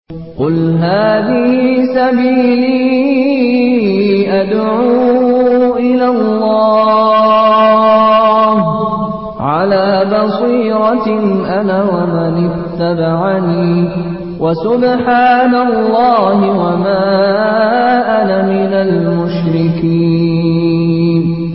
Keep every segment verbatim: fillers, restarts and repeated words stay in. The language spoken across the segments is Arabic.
قل هذه سبيلي أدعو إلى الله على بصيرة أنا ومن اتبعني وسبحان الله وما أنا من المشركين.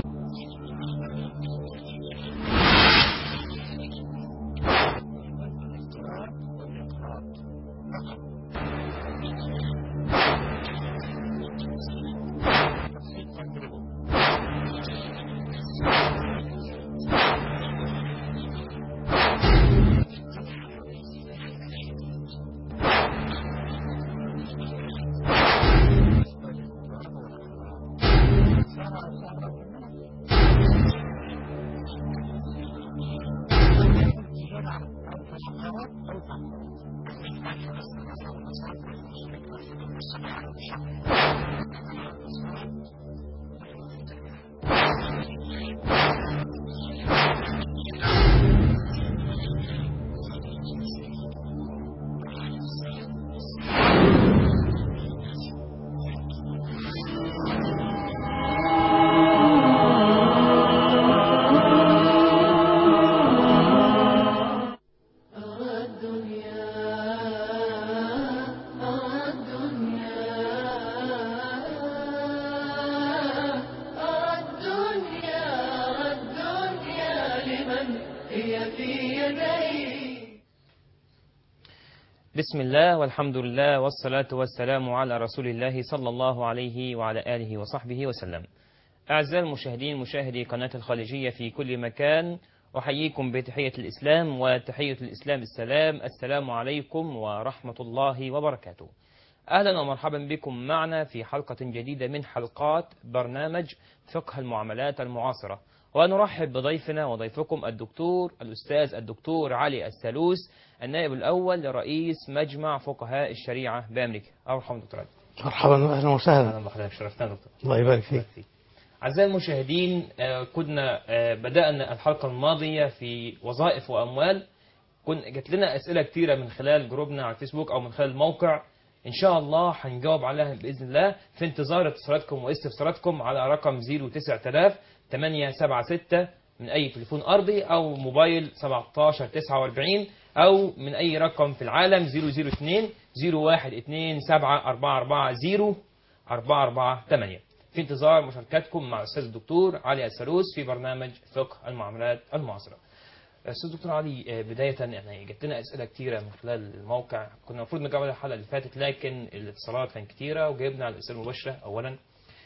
بسم الله والحمد لله والصلاة والسلام على رسول الله صلى الله عليه وعلى آله وصحبه وسلم. أعزائي المشاهدين مشاهدي قناة الخليجية في كل مكان، أحييكم بتحية الإسلام، وتحية الإسلام السلام. السلام عليكم ورحمة الله وبركاته. أهلا ومرحبا بكم معنا في حلقة جديدة من حلقات برنامج فقه المعاملات المعاصرة، ونرحب بضيفنا وضيفكم الدكتور الأستاذ الدكتور علي السالوس، النائب الأول لرئيس مجمع فقهاء الشريعة بأمريكا. مرحبا دكتور علي. مرحبا واهلا وسهلا. اهلا بحضرتك، شرفتنا دكتور. الله يبارك فيك. أعزائي المشاهدين، كنا بدأنا الحلقة الماضية في وظائف وأموال. كنا جات لنا أسئلة كتيرة من خلال جروبنا على الفيسبوك أو من خلال الموقع، إن شاء الله هنجاوب عليها بإذن الله، في انتظار اتصالاتكم واستفساراتكم على رقم صفر تسعة آلاف ثمانية سبعة ستة من أي تليفون أرضي أو موبايل سبعتاشر تسعة وأربعين، أو من أي رقم في العالم صفر صفر اثنين صفر واحد اثنين سبعة أربعة أربعة صفر أربعة أربعة ثمانية. في انتظار مشاركتكم مع الأستاذ الدكتور علي السالوس في برنامج فقه المعاملات المعاصرة. أستاذ دكتور علي، بداية يعني جت لنا أسئلة كتيرة من خلال الموقع، كنا المفروض نجاوب على الحلقة اللي فاتت لكن الاتصالات كانت كتيرة وجاوبنا على الأسئلة المباشرة. أولا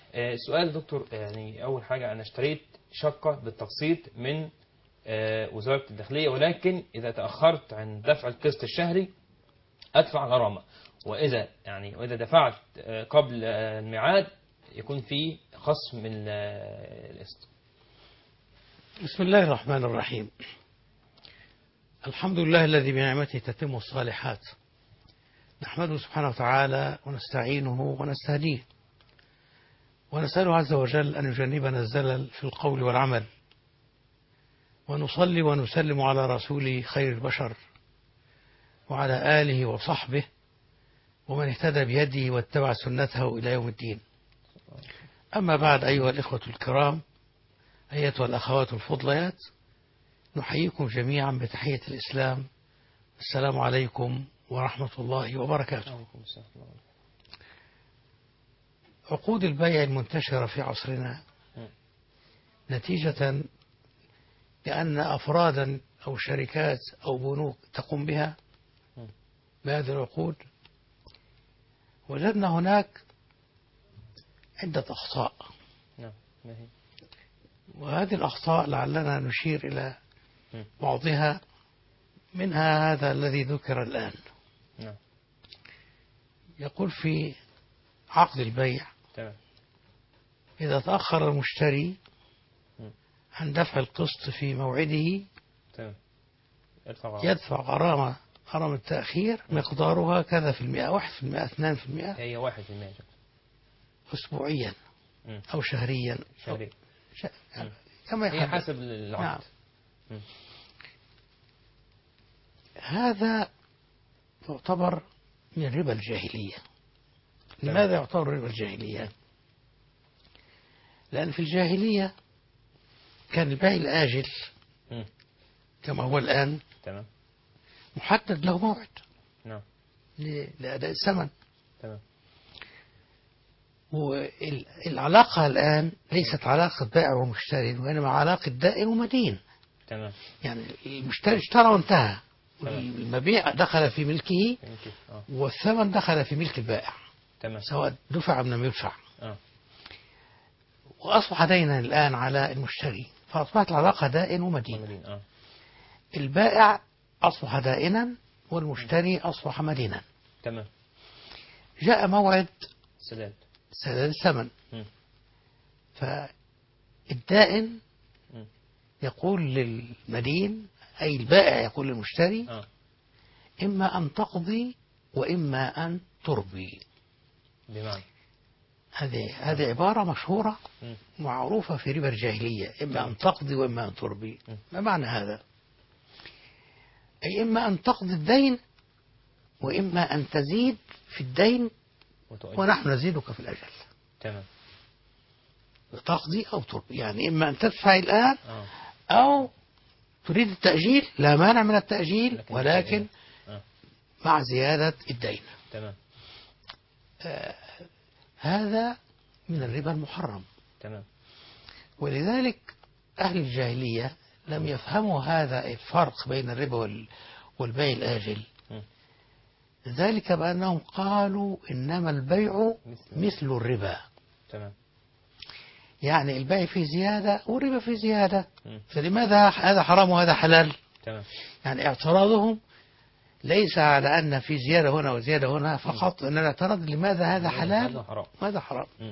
سؤال دكتور، يعني أول حاجة أنا اشتريت شقة بالتقسيط من وزارة الداخلية، ولكن إذا تأخرت عن دفع القسط الشهري أدفع غرامة، وإذا يعني وإذا دفعت قبل الميعاد يكون في خصم من القسط. بسم الله الرحمن الرحيم. الحمد لله الذي بنعمته تتم الصالحات، نحمده سبحانه وتعالى ونستعينه ونستهديه، ونسأله عز وجل أن يجنبنا الزلل في القول والعمل، ونصلي ونسلم على رسول خير البشر وعلى آله وصحبه ومن اهتدى بيده واتبع سنته إلى يوم الدين. أما بعد، أيها الإخوة الكرام، أيتها الأخوات الفضليات، نحييكم جميعا بتحية الإسلام. السلام عليكم ورحمة الله وبركاته. عقود البيع المنتشرة في عصرنا نتيجة لأن أفرادا أو شركات أو بنوك تقوم بها بهذه العقود، وجدنا هناك عدة أخطاء، وهذه الأخطاء لعلنا نشير إلى بعضها، منها هذا الذي ذكر الآن. يقول في عقد البيع إذا تأخر المشتري عن دفع القسط في موعده يدفع غرامة غرامة التأخير مقدارها كذا في المئة، واحد في المئة، اثنان في المئة، هي واحد في المئة أسبوعيا أو شهريا شهري. ش... كما هي حسب العقد. نعم. هذا يعتبر من ربا الجاهلية. لماذا يعتبر ربا الجاهلية؟ لأن في الجاهلية كان البيع الآجل مم. كما هو الآن تمام. محدد له موعد نعم. ل- لأداء الثمن. تمام. والعلاقة الآن ليست علاقة بائع ومشتري، وإنما علاقة دائن ومدين. تمام. يعني المشتري اشترى وانتهى، تمام. المبيع دخل في ملكه يمكن. اه. والثمن دخل في ملك البائع تمام. سواء دفع أم لم يدفع. اه. وأصبح دينا الآن على المشتري، فأصبحت العلاقة دائن ومدين. مدين. اه. البائع أصبح دائنا والمشتري أصبح مدينا. تمام. جاء موعد سداد. سداد الثمن، مم. فالدائن مم. يقول للمدين أي البائع يقول للمشتري اه. إما أن تقضي وإما أن تربي. بمعنى. هذه هذه عبارة مشهورة مم. معروفة في ربا الجاهلية، إما تمام. أن تقضي وإما أن تربي. مم. ما معنى هذا؟ أي إما أن تقضي الدين وإما أن تزيد في الدين وتؤجل. ونحن نزيدك في الأجل. تمام. تقضي أو تربي، يعني إما أن تدفع الآن اه. أو تريد التأجيل، لا مانع من التأجيل لكن ولكن اه. مع زيادة الدين. تمام. آه هذا من الربا المحرم. تمام. ولذلك أهل الجاهلية لم يفهموا هذا الفرق بين الربا وال- والبيع الآجل، مم. ذلك بأنهم قالوا إنما البيع مثل. مثل الربا، تمام. يعني البيع فيه زيادة والربا فيه زيادة، مم. فلماذا هذا حرام وهذا حلال؟ تمام. يعني اعتراضهم ليس على أن في زيادة هنا وزيادة هنا فقط، إن الاعتراض لماذا هذا هذا حلال حرام. وهذا حرام. مم.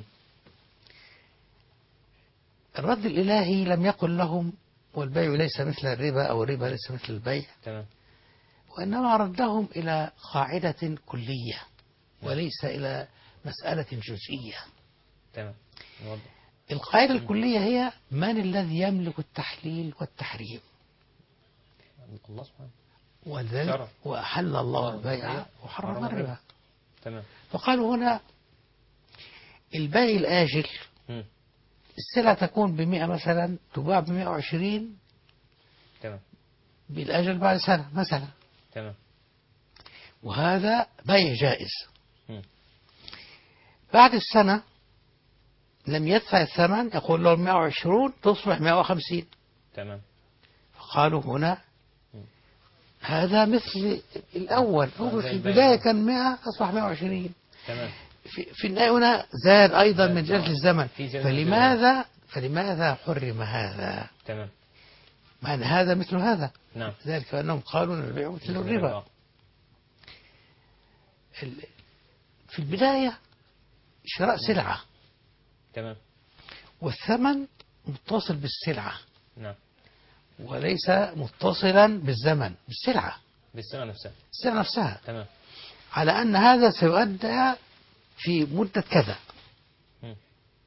الرد الإلهي لم يقل لهم والبيع ليس مثل الربا أو الربا ليس مثل البيع، تمام. وإنما ردهم إلى قاعدة كلية وليس إلى مسألة جزئية. تمام. نوضح. القاعدة الكلية هي من الذي يملك التحليل والتحريم، الله سبحانه. ولذلك شرع. وأحل الله البيع وحرم الربا. تمام. فقالوا هنا البيع الآجل مم. السلعة تكون بمئة مثلا تباع بمئة وعشرين تمام. بالأجل بعد سنة مثلا، تمام. وهذا بيع جائز. مم. بعد السنة لم يدفع الثمن، يقول له مئة وعشرين تصبح مئة وخمسين. تمام. فقالوا هنا هذا مثل الأول، هو زي في البيع. البداية كان مئة أصبح مئة وعشرين، تمام. في, في النهاية هنا زاد أيضا من زاد. أجل الزمن. في زيادة. فلماذا فلماذا حرم هذا؟ تمام. مع أن هذا مثل هذا، نعم. ذلك أنهم قالوا أن البيع مثل الربا. ال- في البداية شراء سلعة تمام. والثمن متصل بالسلعة نعم. وليس متصلا بالزمن، بالسلعة، بالسنة نفسها. السلعة نفسها، تمام. على أن هذا سيؤدى في مدة كذا. مم.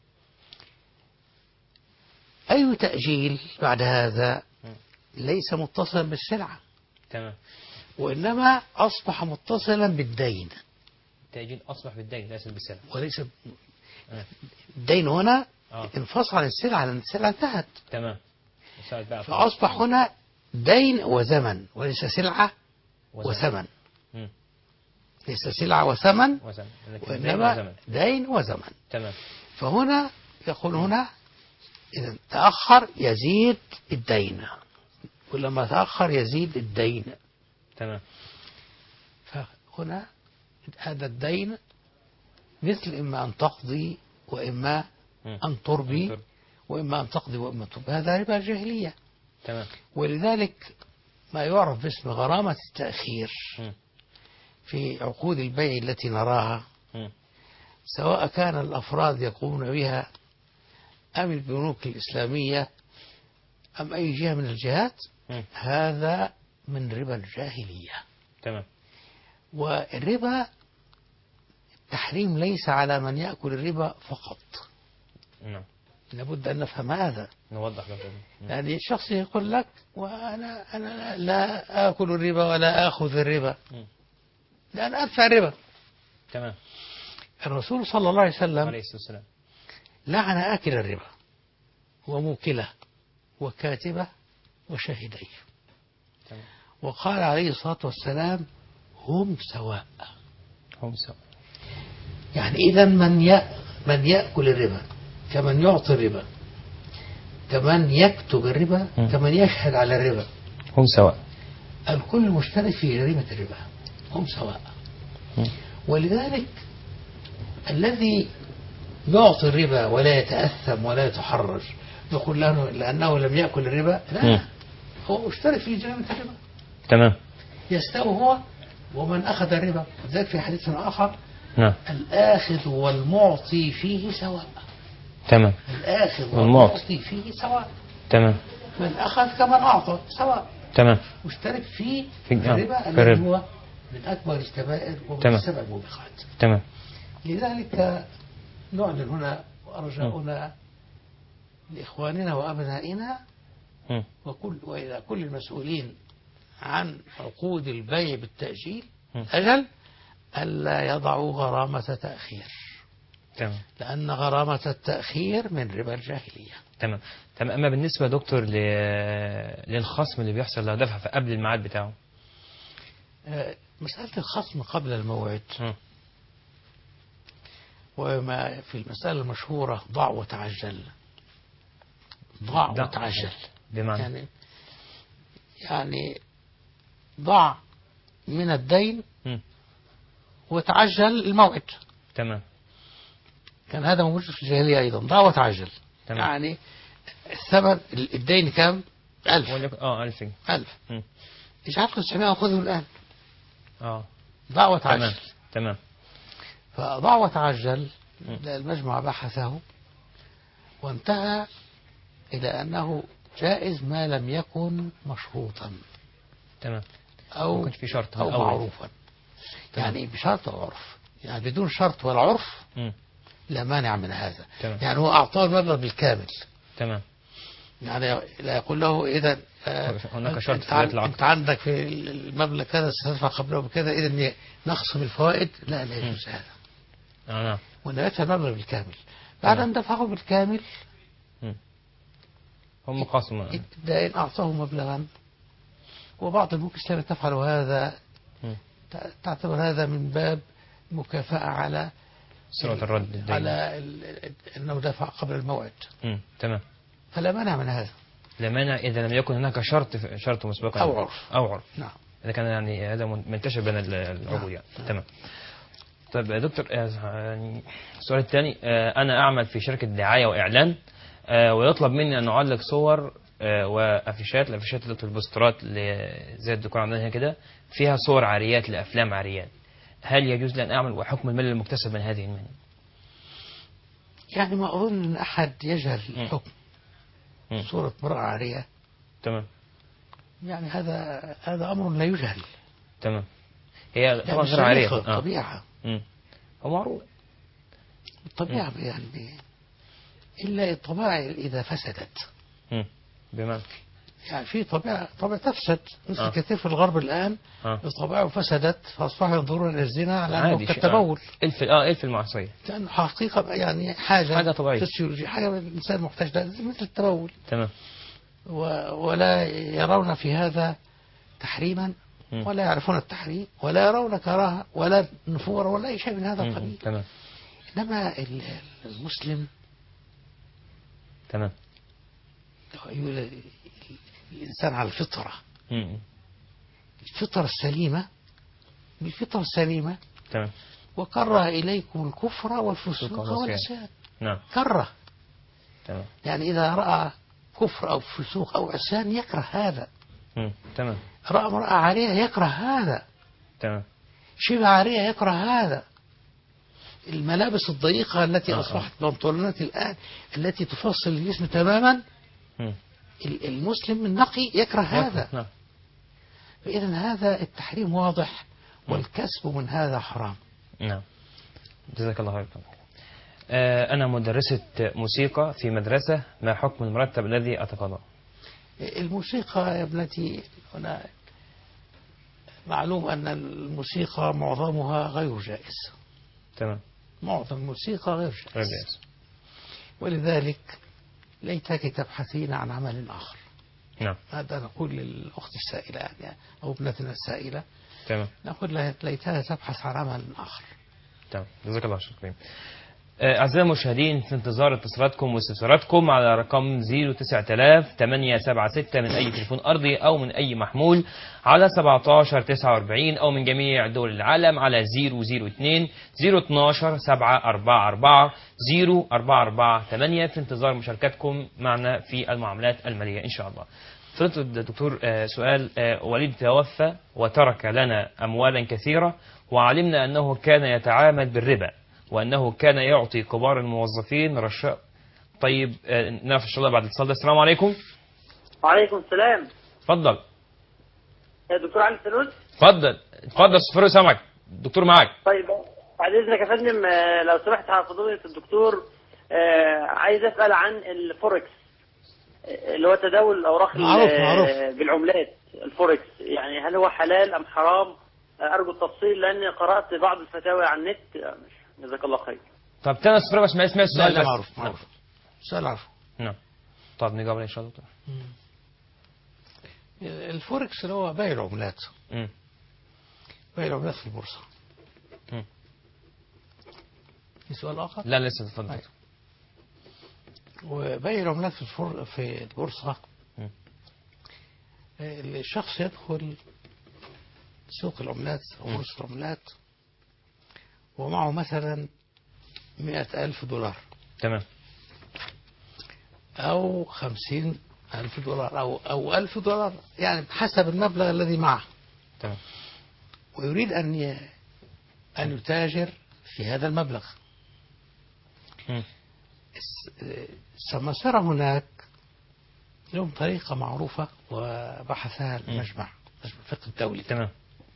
أي تأجيل بعد هذا مم. ليس متصلا بالسلعة تمام. وإنما أصبح متصلا بالدين، التأجيل أصبح بالدين ليس بالسلع. وليس آه. الدين هنا آه. انفصل عن السلعة لأن السلعة انتهت، تمام. مساعد بقى. فأصبح هنا دين وزمن وليس سلعة وزمن. وثمن، مم. ليس سلعة وثمن وزمن. لكن دين وإنما وزمن. دين وزمن. تمام. فهنا يقول هنا إذا تأخر يزيد الدين، كلما تأخر يزيد الدين. تمام. فهنا هذا الدين مثل إما أن تقضي وإما مم. أن تربي أن تربي. وإما أن تقضي وإما أن تربي، هذا ربا الجاهلية. تمام. ولذلك ما يعرف باسم غرامة التأخير مم. في عقود البيع التي نراها، مم. سواء كان الأفراد يقومون بها أم البنوك الإسلامية أم أي جهة من الجهات، مم. هذا من ربا الجاهلية. تمام. والربا التحريم ليس على من يأكل الربا فقط، نعم. لابد أن نفهم هذا. نوضح لك. مم. يعني الشخص يقول لك وأنا أنا لا آكل الربا ولا آخذ الربا، مم. لأن أدفع الربا، تمام. الرسول صلى الله عليه وسلم عليه الصلاة والسلام لعن آكل الربا وموكله وكاتبه وشاهديه، تمام. وقال عليه الصلاة والسلام هم سواء. هم سواء. يعني إذا من ي... من يأكل الربا كمن يعطي الربا، كمن يكتب الربا، م. كمن يشهد على الربا، هم سواء. الكل مشترك في جريمة الربا، هم سواء. م. ولذلك الذي يعطي الربا ولا يتأثم ولا يتحرج يقول له لأنه لم يأكل الربا، لا، م. هو مشترك في جريمة الربا. تمام. يستوي هو ومن أخذ الربا. ذلك في حديث آخر نعم. الآخذ والمعطي فيه سواء. تمام. الآخذ والمعطي. والمعطي فيه سواء. تمام. من أخذ كمن أعطى سواء. تمام. مشترك في في- آه، الربا في الذي الربا. هو من أكبر الكبائر ومن تمام. السبع الموبقات. تمام. لذلك نعلن هنا وأرجاؤنا لإخواننا وأبنائنا م. وكل وإلى كل المسؤولين عن عقود البيع بالتأجيل م. أجل ألا يضعوا غرامة تأخير، تمام. لأن غرامة التأخير من ربا الجاهلية. تمام. تمام. أما بالنسبة يا دكتور ل... للخصم اللي بيحصل لو دفع في قبل الميعاد بتاعه. آه، مسألة الخصم قبل الموعد م. وما في المسألة المشهورة ضع وتعجل. ضع ضع وتعجل بمعنى يعني يعني ضع من الدين م. وتعجل الموعد. تمام. كان هذا موجود في الجاهلية أيضا، ضع وتعجل. تمام. يعني الثمن الدين كام؟ ألف. وليك- اه ألف. ألف. م. اجعل تسعمائة وخذه الآن. اه ضع تمام. وتعجل. تمام. فضع وتعجل م. المجمع بحثه وانتهى إلى أنه جائز ما لم يكن مشروطا تمام. أو ممكن في شرط أو الأول. معروفا. يعني بشرط أو عرف، يعني بدون شرط ولا عرف م. لا مانع من هذا. تمام. يعني هو أعطاه المبلغ بالكامل، تمام. يعني لا يقول له إذا هناك شرط أنت, في بداية عن العقد. أنت عندك في المبلغ كذا ستدفع قبله بكذا، إذا نخصم الفوائد. لا لا يجوز هذا. اه نعم. وأن يدفع المبلغ بالكامل. بعد تمام. أن دفعه بالكامل م. هم خصم. ابتداء أعطاه مبلغا. وبعض البنوك الإسلامية تفعل هذا، م. تعتبر هذا من باب مكافأة على سرعة الرد الدين. على ال- أنه دفع قبل الموعد. م. تمام. فلا مانع من هذا لا مانع إذا لم يكن هناك شرط شرط مسبقا أو عرف. أو عرف. نعم. إذا كان يعني هذا منتشر بين ال- العقود يعني. نعم. تمام. طيب يا دكتور آه، يعني السؤال الثاني، آه، أنا أعمل في شركة دعاية وإعلان، آه، ويطلب مني أن أعلق صور آه، وأفيشات. الأفيشات اللي في البوسترات اللي زي الدكتور عندنا هنا كده فيها صور عاريات لأفلام عاريات. هل يجوز لي أن أعمل وحكم المال المكتسب من هذه المال؟ يعني ما أظن أن أحد يجهل م. الحكم. م. صورة امرأة عارية، تمام. يعني هذا هذا أمر لا يجهل. تمام. هي طبعا يعني غير عارية. الشريعة آه. الطبيعة م. هو معروف. الطبيعة يعني إلا الطبائع إذا فسدت. م. بمعنى يعني في طبيعة طبيعة تفسد مثل آه. كثير في الغرب الآن. آه. الطبيعة فسدت فأصبحوا ينظرون إلى الزنا على أنه عادي شيء- كالتبول. آه. الف اه الف المعصية. لأنه حقيقة يعني حاجة حاجة طبيعية. فسيولوجية، حاجة الإنسان محتاج لها مثل التبول. تمام. و... ولا يرون في هذا تحريما م. ولا يعرفون التحريم ولا يرون كراهة ولا نفور ولا أي شيء من هذا م. القبيل. تمام. إنما ال- المسلم تمام. يقول الإنسان على الفطرة، م. الفطرة السليمة بالفطرة السليمة. تمام. وكره إليكم الكفر والفسوق والعصيان. والعصيان. نعم. كره تمام. يعني إذا رأى كفر أو فسوق أو عصيان يكره هذا. م. تمام. رأى امرأة عارية يكره هذا. تمام. شبه عارية يكره هذا. الملابس الضيقة التي آه، أصبحت بنطلونات الآن التي تفصل الجسم تماما، م. ال- المسلم النقي يكره هذا. نعم. فإذا هذا التحريم واضح والكسب من هذا حرام. نعم. جزاك الله خيرا. آه، أنا مدرسة موسيقى في مدرسة، ما حكم المرتب الذي أتقاضاه؟ الموسيقى يا ابنتي هنا معلوم أن الموسيقى معظمها غير جائز. تمام. معظم الموسيقى غير غير جائز. جائز. ولذلك ليتك تبحثين عن عمل آخر. نعم. هذا نقول للأخت السائلة يعني أو ابنتنا السائلة. تمام. نقول لها ليتها تبحث عن عمل آخر. تمام. جزاك الله شكرا. أعزائي المشاهدين، في انتظار اتصالاتكم واستفساراتكم على رقم صفر تسعة آلاف ثمانية سبعة ستة من أي تليفون أرضي أو من أي محمول على سبعتاشر تسعة وأربعين أو من جميع دول العالم على صفر صفر اثنين صفر اتناشر سبعة أربعة أربعة صفر أربعة أربعة ثمانية. في انتظار مشاركتكم معنا في المعاملات المالية إن شاء الله. فضيلة الدكتور، سؤال: وليد توفى وترك لنا أموالا كثيرة، وعلمنا أنه كان يتعامل بالربا، وأنه كان يعطي كبار الموظفين رشاء. طيب نعرف إن شاء الله بعد الاتصال ده. السلام عليكم. وعليكم السلام. اتفضل يا دكتور علي الفلوس. اتفضل اتفضل صفر سامعك الدكتور معاك. طيب بعد إذنك يا فندم، لو سمحت على فضيلة الدكتور، عايز أسأل عن الفوركس اللي هو تداول الأوراق معروف معروف. بالعملات. الفوركس يعني هل هو حلال أم حرام؟ أرجو التفصيل لأني قرأت بعض الفتاوى على النت. جزاك الله خير. طب تاني صفر بس ما اسمع السؤال. لا لا معروف معروف. سؤال عارفه. نعم. طب نجاوب عليه إن شاء الله. الفوركس اللي هو بيع العملات. امم بيع العملات في البورصة. امم في سؤال آخر؟ لا لسه. اتفضل. طيب. وبيع العملات في الفر... في البورصة. مم. الشخص يدخل سوق العملات أو بورصة العملات ومعه مثلا مئة ألف دولار. تمام. أو خمسين ألف دولار أو أو ألف دولار، يعني بحسب المبلغ الذي معه. تمام. ويريد أن ي... أن يتاجر في هذا المبلغ. مم. السماسرة هناك لهم طريقة معروفة وبحثها المجمع مجمع الفقه الدولي. تمام.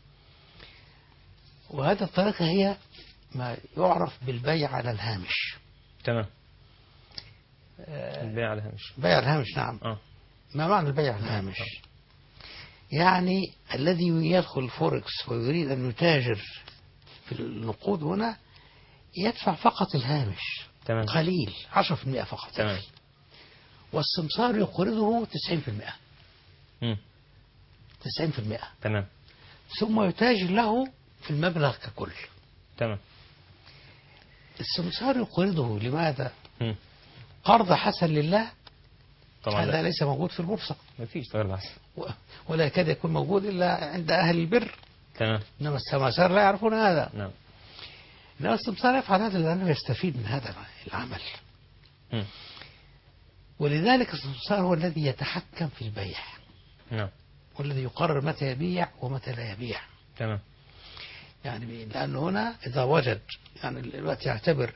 وهذه الطريقة هي ما يعرف بالبيع على الهامش. تمام. البيع على الهامش. بيع الهامش. نعم. اه ما معنى البيع على الهامش؟ يعني الذي يدخل فوركس ويريد أن يتاجر في النقود هنا يدفع فقط الهامش. تمام. قليل عشرة في المئة فقط. تمام. والسمسار يقرضه تسعين في المئة. امم تسعين في المئة. تمام. ثم يتاجر له في المبلغ ككل. تمام. السمسار يقرضه لماذا؟ مم. قرض حسن لله. طبعا هذا لا. ليس موجود في البورصة. ما فيش غير بحث. ولا يكاد يكون موجود إلا عند أهل البر. تمام. إنما السماسرة لا يعرفون هذا. نعم. إنما السمسار يفعل هذا لأنه يستفيد من هذا العمل. مم. ولذلك السمسار هو الذي يتحكم في البيع. نعم. والذي يقرر متى يبيع ومتى لا يبيع. تمام. يعني لأنه هنا إذا وجد يعني الوقت يعتبر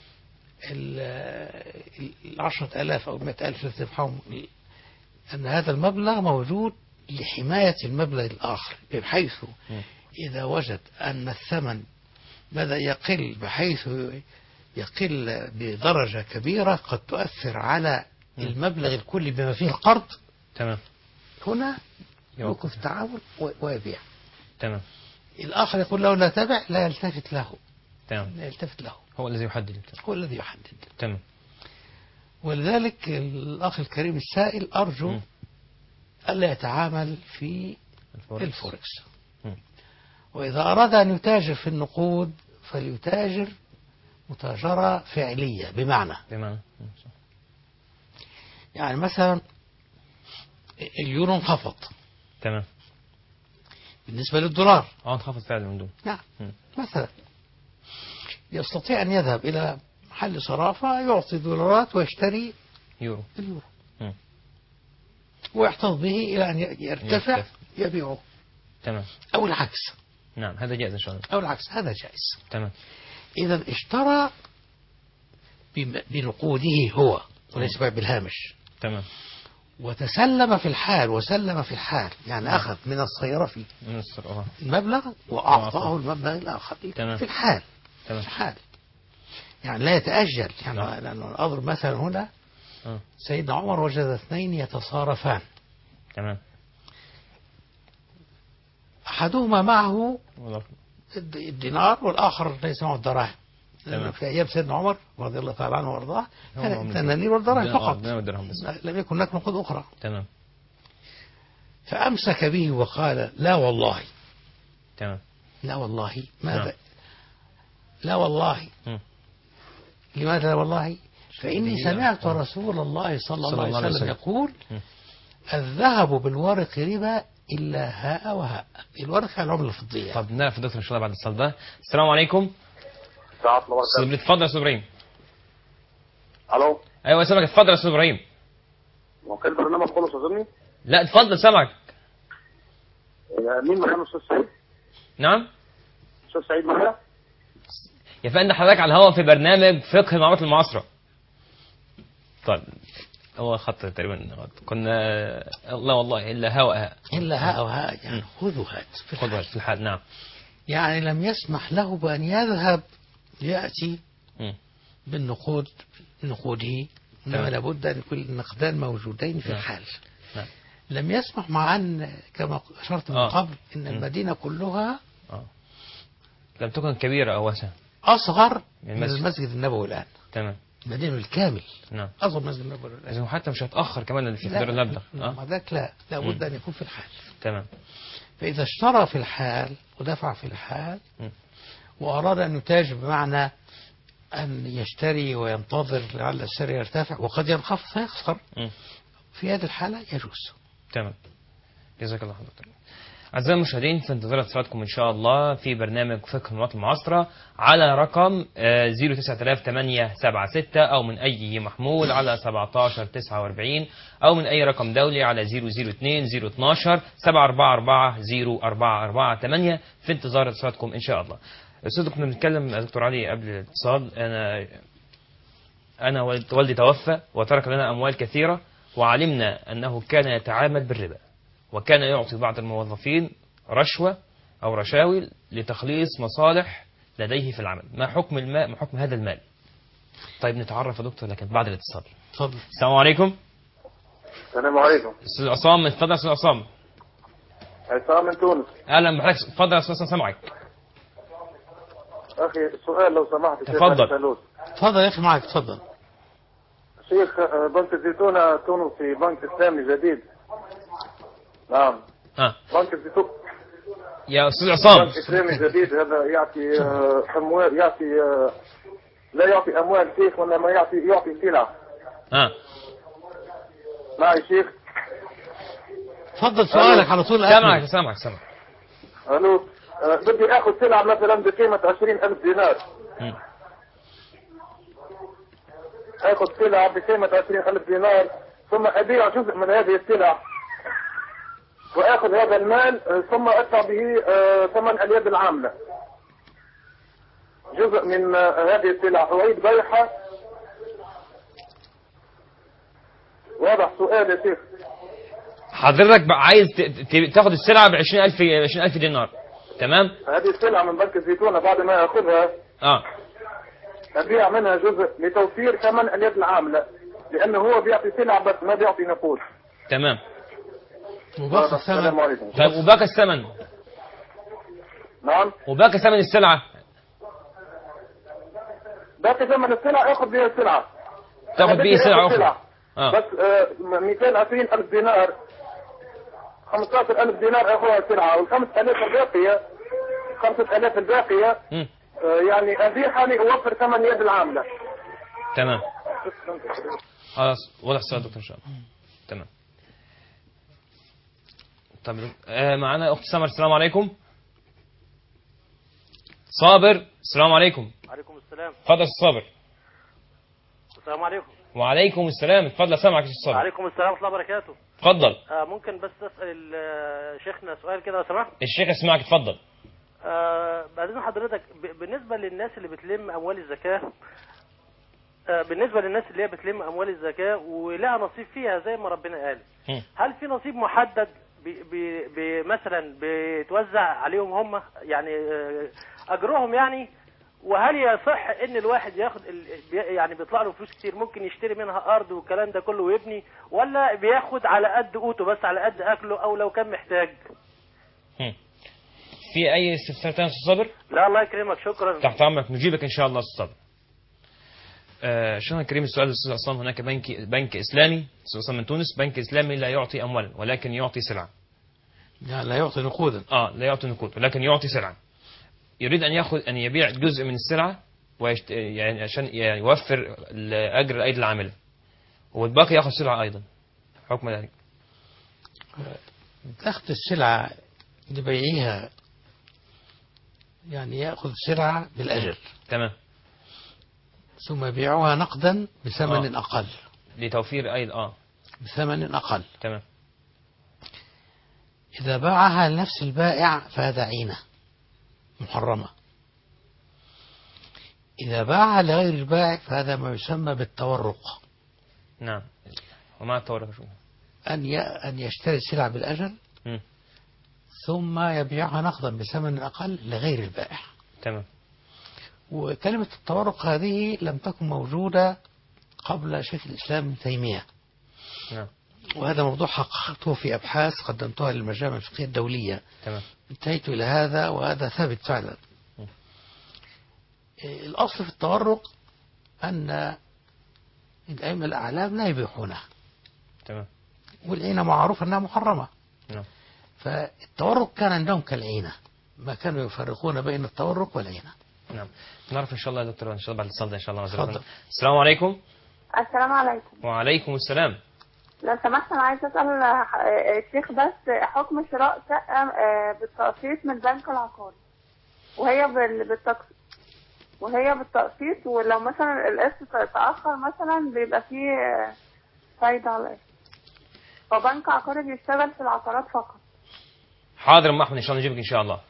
العشرة آلاف أو المئة ألف التي تدفعهم أن هذا المبلغ موجود لحماية المبلغ الآخر، بحيث إذا وجد أن الثمن بدأ يقل بحيث يقل بدرجة كبيرة قد تؤثر على المبلغ الكلي بما فيه القرض. تمام. هنا يوقف التعامل ويبيع. تمام. الآخر يقول له لا تبع، لا يلتفت له. تمام. لا يلتفت له. هو الذي يحدد. هو الذي يحدد. تمام. ولذلك الأخ الكريم السائل أرجو م. ألا يتعامل في الفوركس, الفوركس. وإذا أراد أن يتاجر في النقود فليتاجر متاجرة فعلية. بمعنى بمعنى يعني مثلا اليورو انخفض. تمام. بالنسبة للدولار اه انخفض فعلا من دون. نعم. مثلا يستطيع أن يذهب إلى محل صرافة يعطي دولارات ويشتري يورو. اليورو م. ويحتفظ به إلى أن يرتفع يبيعه. تمام. أو العكس. نعم هذا جائز إن شاء الله. أو العكس هذا جائز. تمام. إذا اشترى بنقوده هو وليس بيع بالهامش. تمام. وتسلم في الحال وسلم في الحال، يعني أخذ من الصيرفي من الصرافة المبلغ وأعطاه المبلغ الآخر. تمام. في الحال. تمام. في الحال يعني لا يتأجل. يعني نعم. لأنه أضرب مثلا هنا أه. سيدنا عمر وجد اثنين يتصارفان. تمام. أحدهما معه الدينار والآخر ليس معه الدراهم. تمام. في أيام سيدنا عمر رضي الله تعالى عنه وارضاه هو كانت عمر الدنانير والدرهم دينار- فقط، دينار والدرهم بس. لم يكن هناك نقود أخرى. تمام فأمسك به وقال لا والله، تمام. لا والله نعم. ماذا؟ لا والله. مم. لماذا لا والله؟ فإني هي- سمعت آه. رسول الله صلى الله صلى الله عليه عليه وسلم وسلم. يقول مم. الذهب بالورق ربا إلا هاء وهاء. الورق على العملة الفضية. طب نعرف الدكتور ان شاء الله بعد الاتصال ده. السلام عليكم. ساعات الله استاذ وبركاته. اتفضل يا استاذ ابراهيم. الو، ايوه سامعك، اتفضل يا استاذ ابراهيم. هو كان البرنامج خلص اظني. لا اتفضل سامعك. مين مكان استاذ سعيد؟ نعم استاذ سعيد معايا؟ يا فندم حضرتك على الهواء في برنامج فقه المعلومات المعاصرة. طيب هو خط تقريبا غلط. كنا لا والله الا هواء إلا هاء وهاء يعني خذوا هات في خذ الحال. في الحال. نعم. يعني لم يسمح له بأن يذهب يأتي مم. بالنقود نقوده، إنما تمام. لابد أن يكون النقدان موجودين في نعم. الحال. نعم. لم يسمح مع أن كما أشرت من آه. قبل إن مم. المدينة كلها اه لم تكن كبيرة او واسعة. أصغر من من المسجد. المسجد النبوي الآن. تمام. المدينة بالكامل نعم. أصغر من المسجد النبوي الآن. إذا حتى مش هتأخر كمان في لا، قدر المبلغ. مع اه ذلك لا لابد مم. أن يكون في الحال. تمام. فإذا اشترى في الحال ودفع في الحال مم. وأراد أن يتاجر بمعنى أن يشتري وينتظر لعل السعر يرتفع وقد ينخفض فيخسر، مم. في هذه الحالة يجوز. تمام. جزاك الله خير دكتور. أعزائي المشاهدين في انتظار اتصالاتكم إن شاء الله في برنامج فقه المعلومات المعاصرة على رقم آه، صفر تسعة ثلاثة ثمانية سبعة ستة أو من أي محمول على سبعتاشر تسعة وأربعين أو من أي رقم دولي على صفر صفر اثنين صفر اتناشر سبعة أربعة أربعة صفر أربعة أربعة ثمانية في انتظار اتصالاتكم إن شاء الله. أستاذ كنا بنتكلم يا دكتور علي قبل الاتصال. أنا أنا والد- والدي توفى وترك لنا أموال كثيرة، وعلمنا أنه كان يتعامل بالربا وكان يعطي بعض الموظفين رشوة أو رشاوي لتخليص مصالح لديه في العمل. ما حكم الماء ما حكم هذا المال؟ طيب نتعرف يا دكتور لكن بعد الاتصال. تفضل. السلام عليكم. السلام عليكم. أستاذ عصام اتفضل. أستاذ عصام عصام من تونس. أهلا بحضرتك. اتفضل يا أستاذ عصام سامعك. اخي سؤال لو سمحت. شيخ تفضل. علي سالوس. تفضل يا أخي معك تفضل. شيخ، آه، بنك الزيتونة تونسي بنك اسلامي جديد. نعم. ها بنك الزيتون يا أستاذ عصام. بنك اسلامي جديد، هذا يعطي آه، اموال، يعطي آه، لا يعطي اموال شيخ وانما يعطي يعطي سلع. ها معي شيخ. تفضل سؤالك على طول. سامعك أكمل. سامعك سامعك. الو، آه، بدي اخذ سلعة مثلا بقيمة عشرين الف دينار. مم. اخذ سلعة بقيمة عشرين الف دينار ثم ابيع جزء من هذه السلع واخذ هذا المال، آه، ثم ادفع به آه، ثمن اليد العاملة. جزء من آه، هذه السلع اعيد بيعها. واضح سؤال يا شيخ؟ حضرتك بقى عايز ت- ت- تاخد السلعة ب عشرين ألف عشرين ألف دينار. تمام. هذه السلعة من بنك الزيتونة بعد ما اخذها اه ابيع منها جزء لتوفير ثمن اليد العاملة، لانه هو بيعطي سلع بس ما بيعطي نقود. تمام. وباقي السلام الثمن. عليكم. طيب وباقي الثمن نعم. وباقي ثمن السلعة باقي ثمن السلع اخذ بها السلعة. تاخد أنا بيه بدي سلعة آخذ أخرى. اه بس آه، مئتين وعشرين ألف دينار، خمسة عشر ألف دينار أخذها السلعة، والخمس آلاف الباقية خمسة آلاف الباقية مم. آه، يعني أبيعها لأوفر ثمن يد العاملة. تمام. خلاص واضح السؤال دكتور ان شاء الله. تمام. طب آه معانا اخت سمر. السلام عليكم. صابر. السلام عليكم. عليكم السلام. اتفضل يا صابر. السلام عليكم. وعليكم السلام. اتفضل سامعك يا صابر. وعليكم السلام ورحمة الله وبركاته. اتفضل. آه ممكن بس أسأل ال- شيخنا سؤال كده لو سمحت؟ الشيخ يسمعك. اتفضل. آه بعدين حضرتك ب- بالنسبة للناس اللي بتلم أموال الزكاة، آه بالنسبة للناس اللي هي بتلم أموال الزكاة ولها نصيب فيها زي ما ربنا قال، مم. هل في نصيب محدد بي بي بي مثلا بيتوزع عليهم هم يعني آه، أجرهم يعني؟ وهل يصح ان الواحد ياخد ال- بي- يعني بيطلع له فلوس كتير ممكن يشتري منها ارض والكلام ده كله ويبني، ولا بياخد على قد قوته بس على قد اكله او لو كان محتاج؟ مم. في اي استفسار تاني يا استاذ صابر؟ لا الله يكرمك، شكرا. تحت امرك، نجيبك ان شاء الله استاذ صابر. آه شيخنا الكريم، السؤال الاستاذ عصام، هناك بنك بنك اسلامي استاذ عصام من تونس، بنك اسلامي لا يعطي اموالا ولكن يعطي سلعه. يعني لا يعطي نقودا. اه لا يعطي نقود ولكن يعطي سلعه. يريد ان ياخذ ان يبيع جزء من السلعه ويشت... يعني عشان يوفر الاجر الايدي العامله، والباقي ياخذ سلعه ايضا. حكم ذلك؟ أخذ السلعة لبيعها، يعني يأخذ سلعة بالأجل تمام، ثم يبيعها نقدا بثمن آه. أقل، لتوفير ايضا اه بثمن أقل. تمام. إذا باعها لنفس البائع فهذا عينة محرمة. إذا باعها لغير البائع فهذا ما يسمى بالتورق. نعم، وما التورق شو؟ أن ي... أن يشتري السلعة بالأجل مم. ثم يبيعها نقدا بثمن أقل لغير البائع. تمام. وكلمة التورق هذه لم تكن موجودة قبل شيخ الإسلام ابن تيمية. نعم. وهذا موضوع حققته في أبحاث قدمتها للمجامع الفقهية الدولية. تمام. انتهيت إلى هذا وهذا ثابت فعلا. م. الأصل في التورق أن الأئمة الأعلام لا يبيحونه، تمام. والعينة معروف أنها محرمة. نعم. فالتورق كان عندهم كالعينة، ما كانوا يفرقون بين التورق والعينة. نعم. نعرف إن شاء الله يا دكتور إن شاء الله بعد الصلاة إن شاء الله. تفضل. السلام عليكم. السلام عليكم. وعليكم السلام. لو سمحت أنا عايزة أسأل الشيخ بس حكم شراء شقة بالتقسيط من البنك العقاري، وهي بالتقسيط وهي بالتقسيط ولو مثلا القسط تأخر مثلا بيبقى فيه فايدة على القسط، فبنك عقاري بيشتغل في العقارات فقط. حاضر أم أحمد إن شاء الله نجيبك إن شاء الله.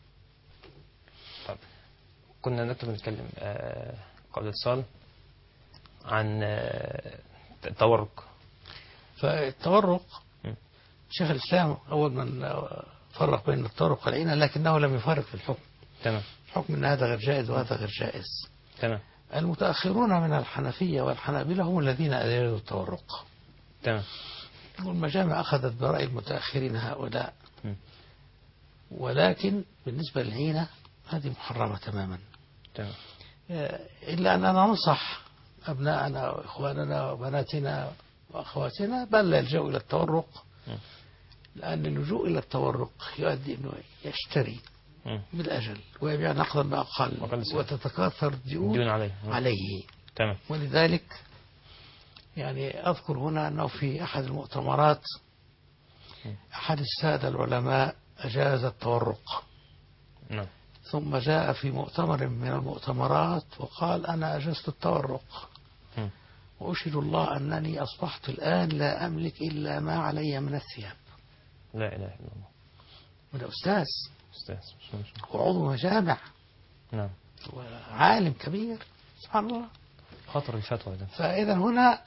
طب كنا نكتب نتكلم آه قبل الاتصال عن آه التورق. فالتورق شيخ الإسلام أول من فرق بين التورق والعينة، لكنه لم يفرق في الحكم. تمام. الحكم أن هذا غير جائز وهذا غير جائز. تمام. المتأخرون من الحنفية والحنابلة هم الذين أديروا التورق. تمام. والمجامع أخذت برأي المتأخرين هؤلاء. م. ولكن بالنسبة للعينة هذه محرمة تماما. تمام. إلا أننا ننصح أبناءنا وإخواننا وبناتنا وأخواتنا بل لا يلجأوا إلى التورق، لأن اللجوء إلى التورق يؤدي أنه يشتري م. بالأجل ويبيع نقدا بأقل وتتكاثر الديون عليه. عليه. تمام. ولذلك يعني أذكر هنا أنه في أحد المؤتمرات أحد السادة العلماء أجاز التورق. نعم. ثم جاء في مؤتمر من المؤتمرات وقال أنا أجزت التورق، م. وأشهد الله أنني أصبحت الآن لا أملك إلا ما علي من الثياب. لا إله إلا الله. من أستاذ أستاذ وعضو مجامع. نعم. وعالم كبير سبحان الله. خطر الفتوى ده. فإذا هنا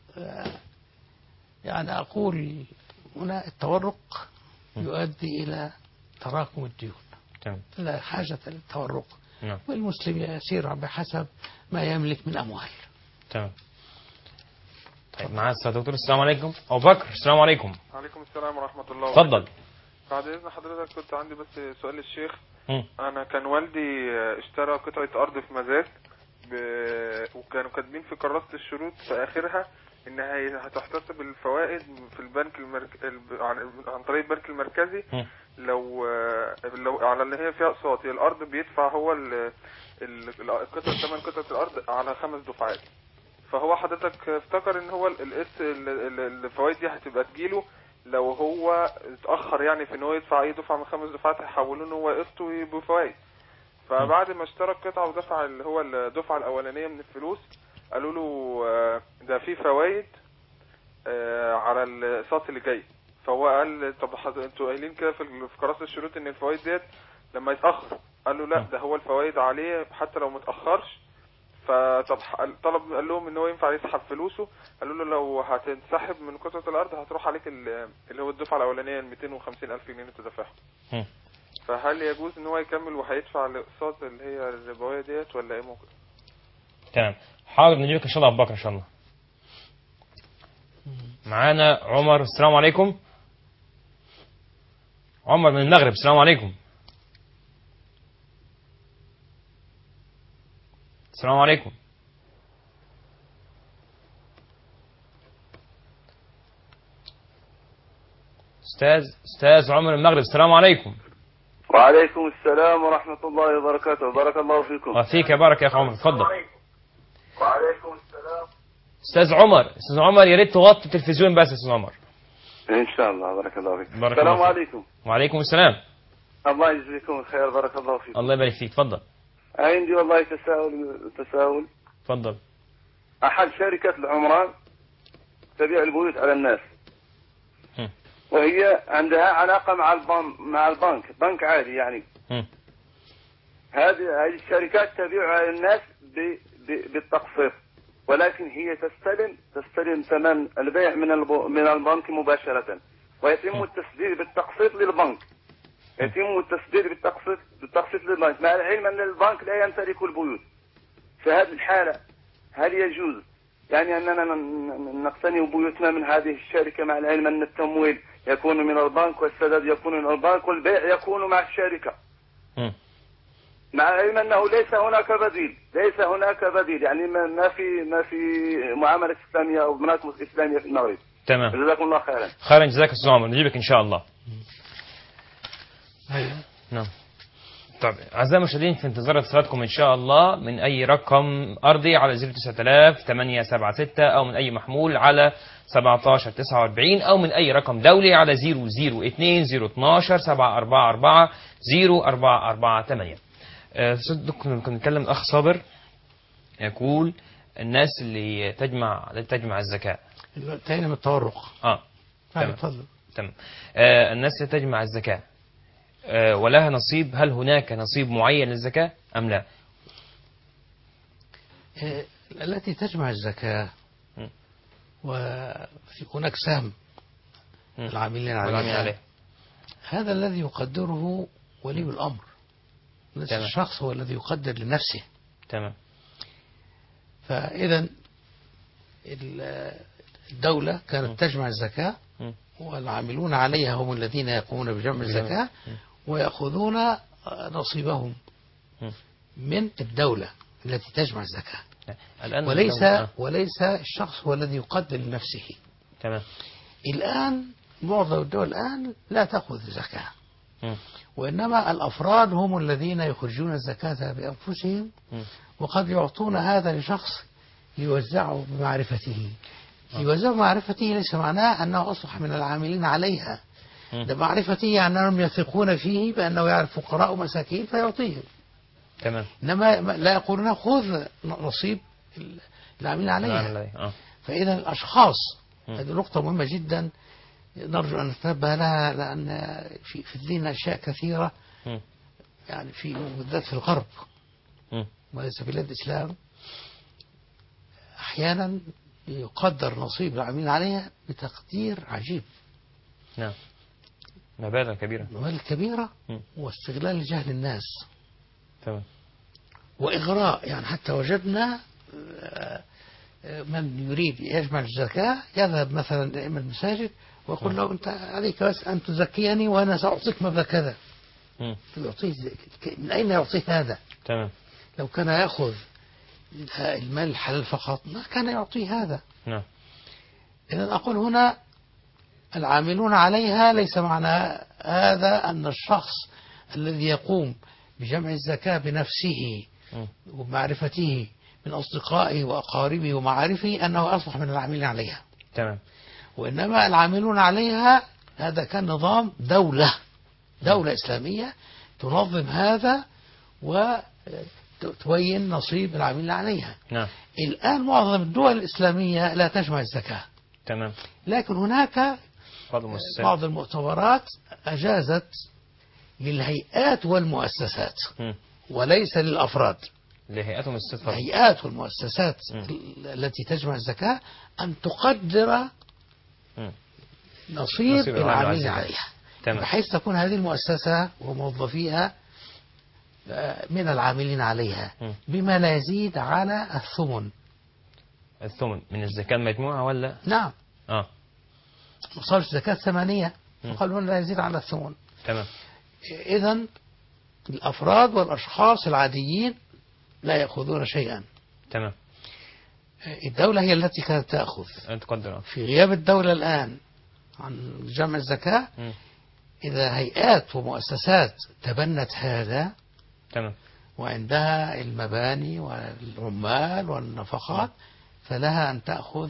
يعني أقول هنا التورق يؤدي إلى تراكم الديون. تمام. لا حاجة للتورق. نعم. والمسلم يسير بحسب ما يملك من أموال. تمام. طيب معاذ السلام دكتور. السلام عليكم. أبو بكر السلام عليكم. وعليكم السلام ورحمة الله. اتفضل. بعد إذن حضرتك كنت عندي بس سؤال للشيخ. م. أنا كان والدي اشترى قطعة أرض في مزاد ب... وكانوا كاتبين في كراسة الشروط في آخرها إنها هتحتسب الفوائد في البنك المرك... عن طريق البنك المركزي. م. لو لو على اللي هي فيها اقساط، الأرض بيدفع هو ال... القطعة ثمن قطعة الأرض على خمس دفعات. فهو حضرتك افتكر ان هو القسط الفوائد دي هتبقى تجيله لو هو اتأخر يعني في ان هو يدفع اي دفعة من خمس دفعات هيحولوا له هو قسطه بفوائد. فبعد ما اشترى القطعة ودفع اللي هو الدفعة الأولانية من الفلوس قالوا له ده في فوائد على الاقساط اللي جاي. فهو قال طب انتوا قايلين كده في كراسة الشروط ان الفوائد ديت لما يتأخر. قالوا لا ده هو الفوائد عليه حتى لو متأخرش. فطب طلب قال لهم ان هو ينفع يسحب فلوسه. قالوا له لو هتنسحب من قطعة الارض هتروح عليك اللي هو الدفعة الاولانية مئتين وخمسين الف جنيه انت دافعها. فهل يجوز ان هو يكمل وهيدفع الاقساط اللي هي الربوية ديت ولا ايه ممكن؟ تمام. حاضر نجيبك ان شاء الله ابو بكر ان شاء الله. معانا عمر. السلام عليكم. عمر من المغرب. السلام عليكم. السلام عليكم. أستاذ أستاذ عمر المغرب، السلام عليكم. وعليكم السلام ورحمة الله وبركاته. بارك الله فيكم. وفيك بارك يا أخي عمر، اتفضل. وعليكم السلام. أستاذ عمر أستاذ عمر يا ريت توطي التلفزيون بس يا أستاذ عمر. إن شاء الله. بارك الله فيك. بارك السلام الله فيك. عليكم. وعليكم السلام. الله يجزيكم الخير. بارك الله فيكم. الله يبارك فيك، اتفضل. عندي والله تساؤل تساؤل. اتفضل. أحد شركات العمران تبيع البيوت على الناس، م. وهي عندها علاقة مع البنك مع البنك بنك عادي يعني. م. هذه هذه الشركات تبيع على الناس ب... ب... بالتقسيط، ولكن هي تستلم تستلم ثمن البيع من الب... من البنك مباشرة، ويتم التسديد بالتقسيط للبنك. يتم التسديد بالتقسيط بالتقسيط للبنك، مع العلم أن البنك لا يمتلك البيوت. في هذه الحالة هل يجوز يعني أننا نقتني بيوتنا من هذه الشركة، مع العلم أن التمويل يكون من البنك والسداد يكون من البنك والبيع يكون مع الشركة، م. مع العلم أنه ليس هناك بديل ليس هناك بديل يعني ما في ما في معاملة إسلامية أو مناكمة إسلامية في المغرب. تمام. جزاكم الله خيرا. خيرا جزاك أستاذ عمر، نجيبك إن شاء الله. أيوة. نعم. طيب أعزائي المشاهدين، في انتظار اتصالاتكم إن شاء الله من أي رقم أرضي على صفر تسعة آلاف ثمانية سبعة ستة، أو من أي محمول على سبعة عشر تسعة وأربعين، أو من أي رقم دولي على صفر صفر اثنين صفر اتناشر سبعة أربعة أربعة صفر أربعة أربعة ثمانية. صدق كنا بنتكلم الأخ صابر يقول الناس اللي تجمع تجمع الزكاة تاني من التورق. اه تمام. تمام تفضل. تمام. آه الناس اللي تجمع الزكاة آه ولها نصيب، هل هناك نصيب معين للزكاة أم لا؟ آه، التي تجمع الزكاة وهناك سهم العاملين عليها، عليه. هذا الذي يقدره ولي الأمر، ليس الشخص هو الذي يقدر لنفسه. تمام. فإذا الدولة كانت تجمع الزكاة، والعاملون عليها هم الذين يقومون بجمع الزكاة ويأخذون نصيبهم من الدولة التي تجمع الزكاة، وليس وليس الشخص هو الذي يقدر لنفسه. تمام. الآن معظم الدول الآن لا تأخذ زكاة، وإنما الأفراد هم الذين يخرجون الزكاة بأنفسهم، وقد يعطون هذا لشخص ليوزعه بمعرفته. يوزعه بمعرفته ليس معناه أنه أصبح من العاملين عليها، ده معرفته يعني أنهم يثقون فيه بأنه يعرف فقراء ومساكين فيعطيهم. تمام. إنما لا يقولون خذ نصيب العاملين عليها. آه. فإذا الأشخاص، هذه نقطة مهمة جدا نرجو أن نتنبه لها، لأن في في الدين أشياء كثيرة م. يعني في بالذات في الغرب م. وليس بلاد الإسلام أحيانا يقدر نصيب العاملين عليها بتقدير عجيب. نعم. مبالغ كبيرة. مبالغ كبيرة م. واستغلال جهل الناس. تمام. وإغراء، يعني حتى وجدنا من يريد يجمع الزكاة يذهب مثلا لإمام المساجد ويقول له أنت عليك بس أن تزكيني وأنا سأعطيك مبلغ كذا. يعطيه من أين يعطيه هذا؟ تمام. لو كان يأخذ المال الحلال فقط ما كان يعطيه هذا. نعم. إذن أقول هنا العاملون عليها ليس معنى هذا أن الشخص الذي يقوم بجمع الزكاة بنفسه م. وبمعرفته من أصدقائه وأقاربه ومعارفه أنه أصبح من العاملين عليها. تمام. وإنما العاملون عليها هذا كان نظام دولة دولة إسلامية تنظم هذا وتبين نصيب العاملين عليها. نعم. الآن معظم الدول الإسلامية لا تجمع الزكاة. تمام. لكن هناك بعض المؤتمرات أجازت للهيئات والمؤسسات م. وليس للأفراد. لهيئات والمؤسسات الهيئات والمؤسسات م. التي تجمع الزكاة أن تقدر م. نصيب, نصيب العاملين عليها، بحيث تكون هذه المؤسسة وموظفيها من العاملين عليها م. بما لا يزيد على الثمن. الثمن من الزكاة المجموعة ولا؟ نعم. آه. وصار الزكاة ثمانية فقالوا لا يزيد على الثمن. تمام. إذن الأفراد والأشخاص العاديين لا يأخذون شيئا. تمام. الدولة هي التي كانت تأخذ. أنت قدر. في غياب الدولة الآن عن جمع الزكاة، م. إذا هيئات ومؤسسات تبنت هذا تمام. وعندها المباني والعمال والنفقات فلها أن تأخذ.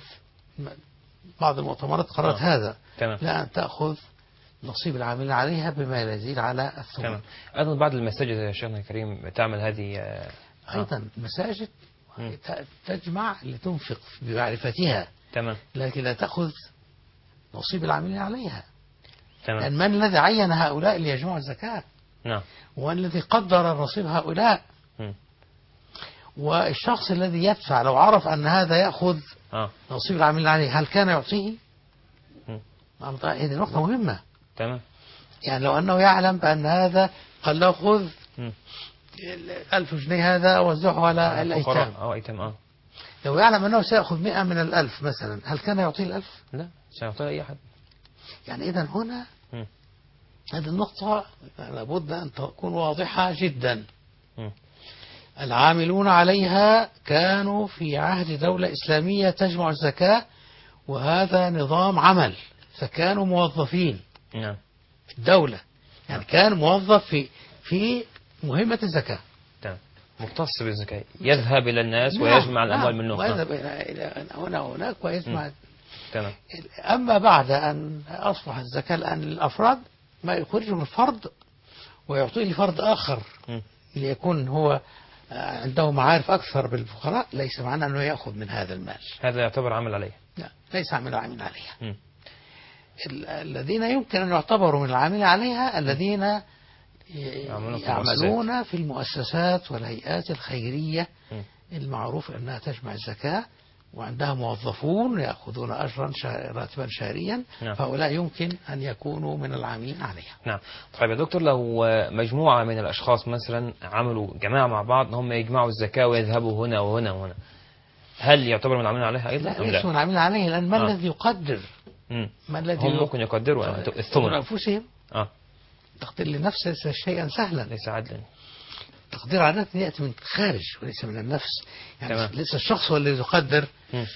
بعض المؤتمرات قررت آه. هذا. تمام. لا أن تأخذ نصيب العاملين عليها بما يزيد على الثمن. تمام. أيضا بعض المساجد يا شيخنا الكريم تعمل هذه. آه. أيضا المساجد م. تجمع لتنفق بمعرفتها، تمام. لكن لا تأخذ نصيب العاملين عليها. تمام. لأن من الذي عين هؤلاء ليجمعوا الزكاة؟ نعم. ومن الذي قدر نصيب هؤلاء؟ م. والشخص الذي يدفع لو عرف أن هذا يأخذ آه. نصيب العاملين عليه هل كان يعطيه؟ م. هذه نقطة مهمة. تمام. يعني لو أنه يعلم بأن هذا قال له خذ م. ألف جنيه هذا وزعه على الأيتام. أو أيتام. آه. لو يعلم أنه سيأخذ مئة من الألف مثلا هل كان يعطيه الألف؟ لا، سيعطيه أي أحد. يعني إذا هنا م. هذه النقطة لابد أن تكون واضحة جدا. م. العاملون عليها كانوا في عهد دولة إسلامية تجمع الزكاة، وهذا نظام عمل، فكانوا موظفين نعم. في الدولة، يعني كان موظف في في مهمة الزكاة. تمام. مختص بالزكاة، يذهب إلى الناس نعم. ويجمع الأموال نعم. منهم. ويذهب إلى هنا وهناك ويجمع. تمام. أما بعد أن أصبح الزكاة الآن للأفراد ما يخرجه من فرد ويعطيه لفرد آخر م. ليكون هو عنده معارف أكثر بالفقراء، ليس معنى أنه يأخذ من هذا المال. هذا يعتبر عمل عليه. لا، ليس عمل عامل عليها. م. الذين يمكن أن يعتبروا من العامل عليها الذين يعملون في المؤسسات والهيئات الخيرية م. المعروف أنها تجمع الزكاة وعندها موظفون يأخذون أجرا راتبا شهريا. نعم. فهؤلاء يمكن أن يكونوا من العاملين عليها. نعم. طيب يا دكتور، لو مجموعة من الأشخاص مثلا عملوا جماعة مع بعض هم يجمعوا الزكاة ويذهبوا هنا وهنا وهنا، هل يعتبر من العاملين عليها أيضا؟ لا، ليس من العاملين عليها، لأن ما آه. الذي يقدر؟ مم. ما الذي هم ممكن يقدروا يعني الثمن أنفسهم. آه. تقدير لنفسه ليس شيئا سهلا. ليس عدلا. تقدير عادة يأتي من الخارج وليس من النفس. يعني تمام. ليس الشخص هو الذي يقدر مم.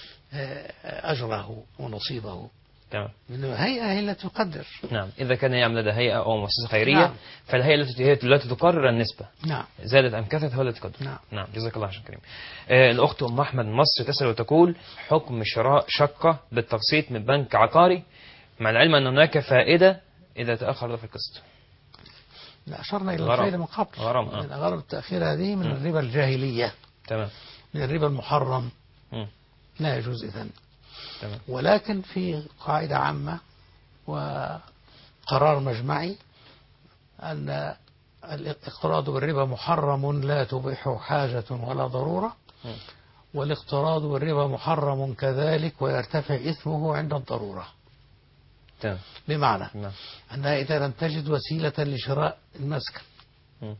أجره ونصيبه. تمام. من الهيئة هي التي تقدر. نعم. إذا كان يعمل لدى هيئة أو مؤسسة خيرية. نعم. فالهيئة التي هي التي تقرر النسبة. نعم. زادت أم كثرت هو التي تقدر. نعم. نعم. جزاك الله عشان كريم. آه الأخت أم أحمد من مصر تسأل وتقول: حكم شراء شقة بالتقسيط من بنك عقاري مع العلم أن هناك فائدة إذا تأخر في القسط. لا، أشرنا إلى غرام. الفائدة من قبل. غرام. آه. من غرام التأخير هذه من م. الربا الجاهلية. تمام. من الربا المحرم. م. لا يجوز إذن. تمام. ولكن في قاعدة عامة وقرار مجمعي أن الاقتراض بالربا محرم لا تبيح حاجة ولا ضرورة، م. والاقتراض بالربا محرم كذلك ويرتفع إثمه عند الضرورة. تمام. بمعنى نعم. أنها إذا لم تجد وسيلة لشراء المسكن م.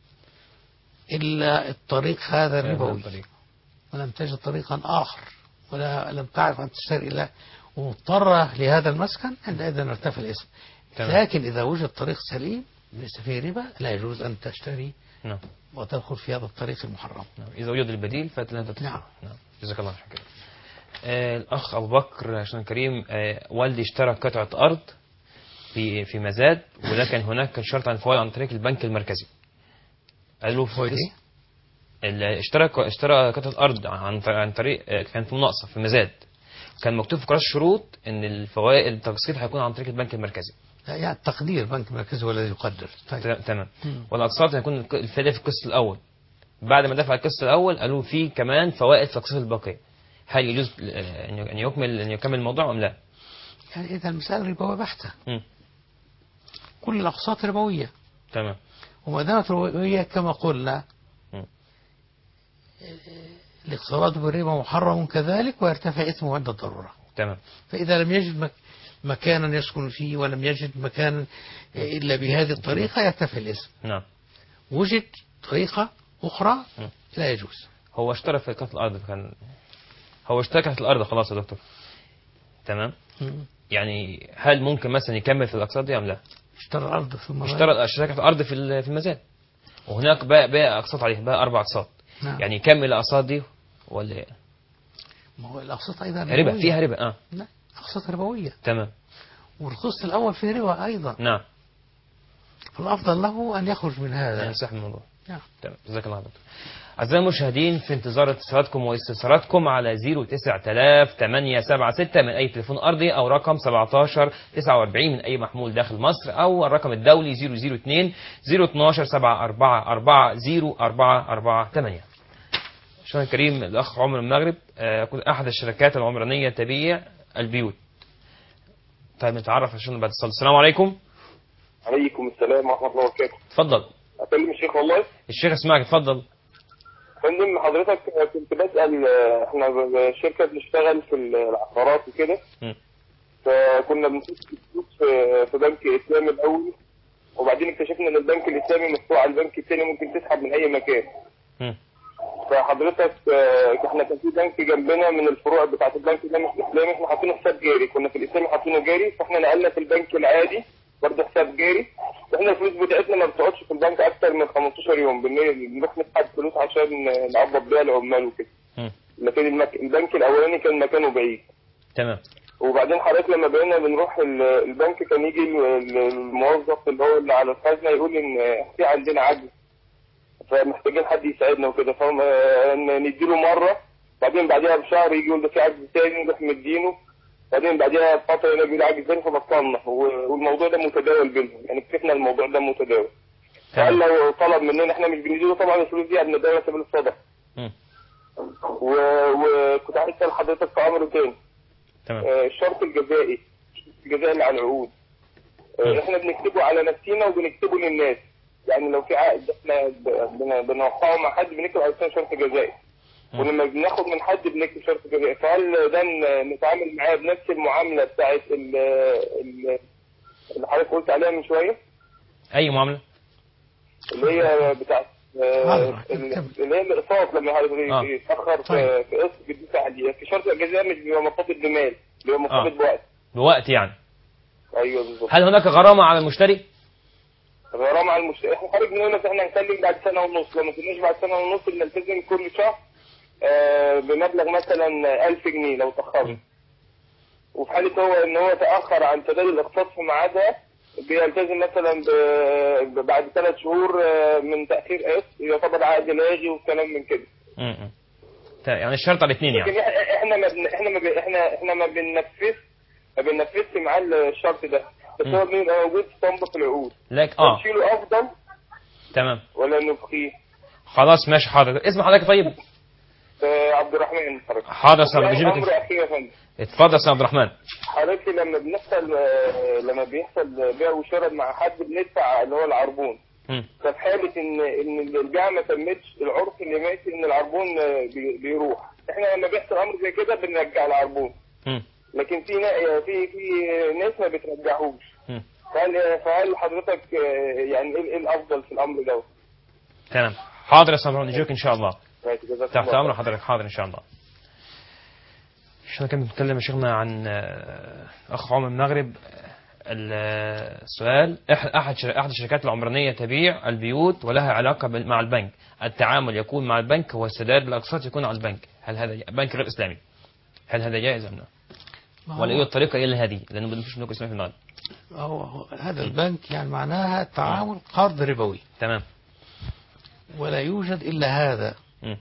إلا الطريق هذا هذا الربوي، الطريق. ولم تجد طريقا آخر ولا لم تعرف أن تشتري إلا ومضطرة لهذا المسكن، عندئذ ارتفع الاسم. تمام. لكن إذا وجد طريق سليم ليس فيه ربا لا يجوز أن تشتري نعم. وتدخل في هذا الطريق المحرم. نعم. إذا وجد البديل فلا تدخل. نعم. نعم. جزاك الله خير. آه الأخ أبو بكر عشان كريم، آه والدي اشترى قطعة أرض في في مزاد، ولكن هناك كان شرط عن فوائد عن طريق البنك المركزي. قالوا في فوائد اللي اشترى اشترى قطعة أرض عن عن طريق آه كان في مناقصة في مزاد، كان مكتوب في قراءة الشروط إن الفوائد التقسيط هيكون عن طريق البنك المركزي. يعني تقدير البنك المركزي هو الذي يقدر. طيب. تمام. والأقساط هيكون الفائدة في القسط الأول، بعد ما دفع القسط الأول قالوا فيه كمان فوائد في القسط الباقية. هل يجوز أن يكمل أن يكمل الموضوع أم لا؟ يعني إذا المسألة ربوية بحتة. م. كل الأقساط ربوية. تمام. وما دامت ربوية كما قلنا م. الاقتراض بالربا محرم كذلك ويرتفع إثمه عند الضرورة. تمام. فإذا لم يجد مكانا يسكن فيه ولم يجد مكانا إلا بهذه الطريقة يرتفع الإثم. نعم. وجد طريقة أخرى م. لا يجوز. هو اشترى في قطعة الأرض، كان هو اشترى قطعة الأرض خلاص يا دكتور. تمام. م. يعني هل ممكن مثلا يكمل في الأقساط دي أم لا؟ اشترى الأرض ثم اشترى اشترى الأرض في في المزاد، وهناك باقي باقي أقساط عليه، باقي أربع أقساط. نعم. يعني يكمل الأقساط دي ولا إيه؟ ما هو الأقساط أيضا ربا، فيها ربا. اه لا، أقساط ربوية. تمام. والقسط الأول فيه ربا أيضا. نعم. فالأفضل له أن يخرج من هذا. ينصح من الموضوع. نعم. تمام، جزاك الله خير. أعزائي المشاهدين، في انتظار اتصالاتكم واستفساراتكم على صفر تسعة آلاف ثمانية سبعة ستة من أي تليفون أرضي، أو رقم سبعتاشر تسعة وأربعين من أي محمول داخل مصر، أو الرقم الدولي صفر صفر اثنين صفر اتناشر سبعة أربعة أربعة صفر أربعة أربعة ثمانية. شكرا الكريم الأخ عمر المغرب، يكون أحد الشركات العمرانية تبيع البيوت. طيب نتعرف عشان بعد الصلاة. السلام عليكم. عليكم السلام ورحمة الله وبركاته. اتفضل. أكلم الشيخ والله؟ الشيخ اسمعك، اتفضل. فندم حضرتك كنت بسأل، احنا شركة بنشتغل في العقارات وكده، فكنا بنسيب فلوس في بنك إسلامي الأول، وبعدين اكتشفنا إن البنك الإسلامي مفتوح على البنك الثاني، ممكن تسحب من أي مكان. م. فحضرتك احنا كان في بنك جنبنا من الفروع بتاعت البنك ده مش إسلامي، احنا حاطينه حساب جاري، كنا في الإسلامي حاطينه جاري، فاحنا نقلنا في البنك العادي برضه حساب جاري، واحنا الفلوس بتاعتنا ما بتقعدش في البنك اكتر من خمستاشر يوم، بنروح نسحب فلوس عشان نعبط بيها العمال وكده. لكن المك... البنك الاولاني كان مكانه بعيد. تمام. وبعدين حضرتك لما بقينا بنروح البنك كان يجي الموظف اللي هو اللي على الخزنه يقول ان في عندنا عجز، فمحتاجين حد يساعدنا وكده، فنديله مره، بعدين بعدها بشهر يجي يقول ده في عجز تاني، نروح مدينه، بعدين بعدها بفتره يلاقي عجز تاني فبطلنا، والموضوع ده متداول بينهم، يعني اكتشفنا الموضوع ده متداول. فقال لو طلب مننا احنا مش بنديله طبعا الفلوس دي، بنديها سبيل الصدقه. وكنت عايز اسال حضرتك في امر تاني. تمام. آه الشرط الجزائي، الجزائي اللي على العقود، آه احنا بنكتبه على نفسينا وبنكتبه للناس، يعني لو في عقد احنا بنوقعه مع حد بنكتب على شرط جزائي، ولما بناخد من حد بنكتب شرط جزائي، فهل ده نتعامل معاه بنفس المعامله بتاعت اللي حضرتك قلت عليها من شويه؟ اي معامله؟ اللي هي بتاعت اللي هي الاقساط، لما يتاخر في في قسط بيدفع عليه، في شرط الجزائي مش بيبقى مرتبط بمال، بيبقى مرتبط آه. بوقت. بوقت يعني. ايوه بالظبط. هل هناك غرامه على المشتري؟ غرامه على المشتري، احنا خارج نقول لك احنا هنسلم بعد سنه ونص، لو ما سلمناش بعد سنه ونص بنلتزم كل شهر آه بمبلغ مثلا ألف جنيه لو تاخرنا. وفي حاله هو ان هو تاخر عن سداد الاقساط في ميعادها بيلتزم مثلا بعد ثلاث شهور من تاخير قسط، يعتبر عقد لاغي وكلام من كده. امم يعني الشرط على الاثنين يعني. لكن احنا ما بن... احنا ما احنا احنا ما بننفذ ما بننفذش معاه الشرط ده، بس هو بيبقى موجود في طنب في العقود. لك اه نشيله افضل. تمام. ولا نبقيه؟ خلاص ماشي حاضر. اسم حضرتك طيب؟ آه عبد الرحمن حضرتك. حاضر يا استاذ. بجيبك امر اخير يا فندم. اتفضل يا استاذ عبد الرحمن. حضرتك لما بنحصل لما بيحصل بيع وشراء مع حد بندفع اللي هو العربون. ففي حاله ان ان البيعه ما تمتش، العرف اللي ماشي ان العربون بيروح، احنا لما بيحصل امر زي كده بنرجع العربون. م. لكن في في في ناس ما بترجعوش. فهل فهل حضرتك يعني ايه الافضل في الامر ده؟ تمام. حاضر يا استاذ عبد الرحمن، نجيك ان شاء الله. تحت امر حضرتك. حاضر ان شاء الله. احنا كنا بنتكلم يا شيخنا عن اخ عمر المغرب. السؤال، احد احد الشركات العمرانيه تبيع البيوت ولها علاقه مع البنك، التعامل يكون مع البنك والسداد بالاقساط يكون على البنك، هل هذا بنك غير اسلامي؟ هل هذا جائز ام لا؟ ولا ايه الطريقه الا هذه؟ لانه ما فيش بنوك اسلامي في المغرب. هو هذا البنك يعني معناها تعامل قرض ربوي. تمام. ولا يوجد الا هذا. م.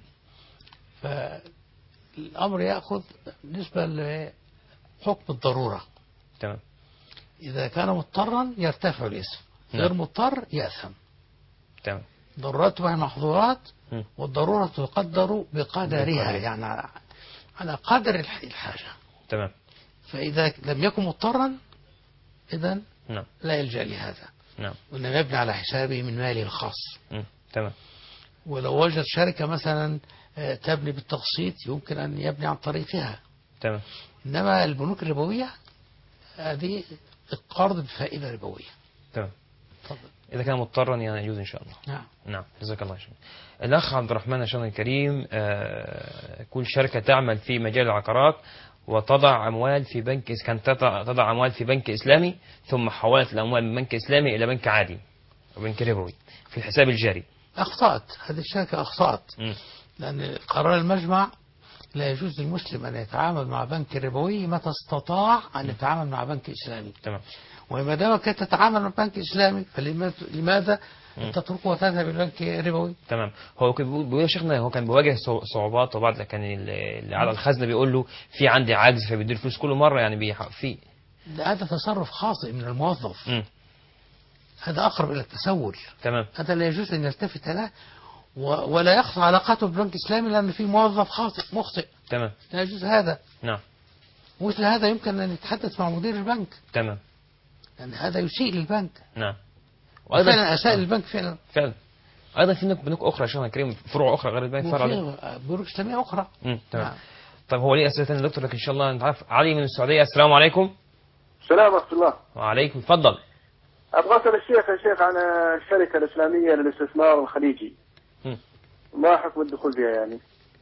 فالامر ياخذ بالنسبه لحكم الضروره. تمام. إذا كان مضطرا يرتفع الاسم، غير مضطر يأثم. تمام. ضرورات والمحظورات، والضرورة تقدر بقدرها، يعني على قدر الحاجة. تمام. فإذا لم يكن مضطرا إذن نعم. لا يلجأ لهذا. نعم. وإنما يبني على حسابه من ماله الخاص. م. تمام. ولو وجد شركة مثلا تبني بالتقسيط يمكن أن يبني عن طريقها. تمام. إنما البنوك الربوية هذه القرض بفائدة ربوية. تمام. إذا كان مضطرا يعني يجوز إن شاء الله. نعم. نعم. جزاك الله خير. الأخ عبد الرحمن الشيخ الكريم، آه كل شركة تعمل في مجال العقارات وتضع أموال في بنك، كانت تضع أموال في بنك إسلامي ثم حولت الأموال من بنك إسلامي إلى بنك عادي أو بنك ربوي في الحساب الجاري. أخطأت هذه الشركة، أخطأت. م. لأن قرار المجمع لا يجوز للمسلم أن يتعامل مع بنك ربوي متى استطاع أن يتعامل مع بنك إسلامي. تمام. وما دام كانت تتعامل مع بنك إسلامي فلماذا تتركه وتذهب إلى بنك ربوي؟ تمام. هو كان بيقول يا شيخنا هو كان بيواجه صعوبات، وبعد كان اللي على الخزنة بيقول له في عندي عجز فبيديله فلوس كل مرة، يعني بيحق فيه. هذا تصرف خاطئ من الموظف. م. هذا أقرب إلى التسول. تمام. هذا لا يجوز أن يلتفت له ولا يقطع علاقته ببنك إسلامي لأن في موظف خاطئ مخطئ. تمام. لا يجوز هذا. نعم. مثل هذا يمكن أن يتحدث مع مدير البنك. تمام. لأن يعني هذا يسيء للبنك. نعم. وفعلا أساء آه. للبنك فعلا. فعلا. أيضا في بنوك أخرى يا شيخنا كريم، فروع أخرى غير البنك فرع عليه. بنوك إسلامية أخرى. امم تمام. نعم. طيب هو ليه أسئلة ثانية دكتور، لكن إن شاء الله نتعرف. علي من السعودية، السلام عليكم. السلام ورحمة الله. وعليكم، تفضل. أبغى أسأل الشيخ يا شيخ عن الشركة الإسلامية للاستثمار الخليجي. م. ما حكم الدخول فيها يعني؟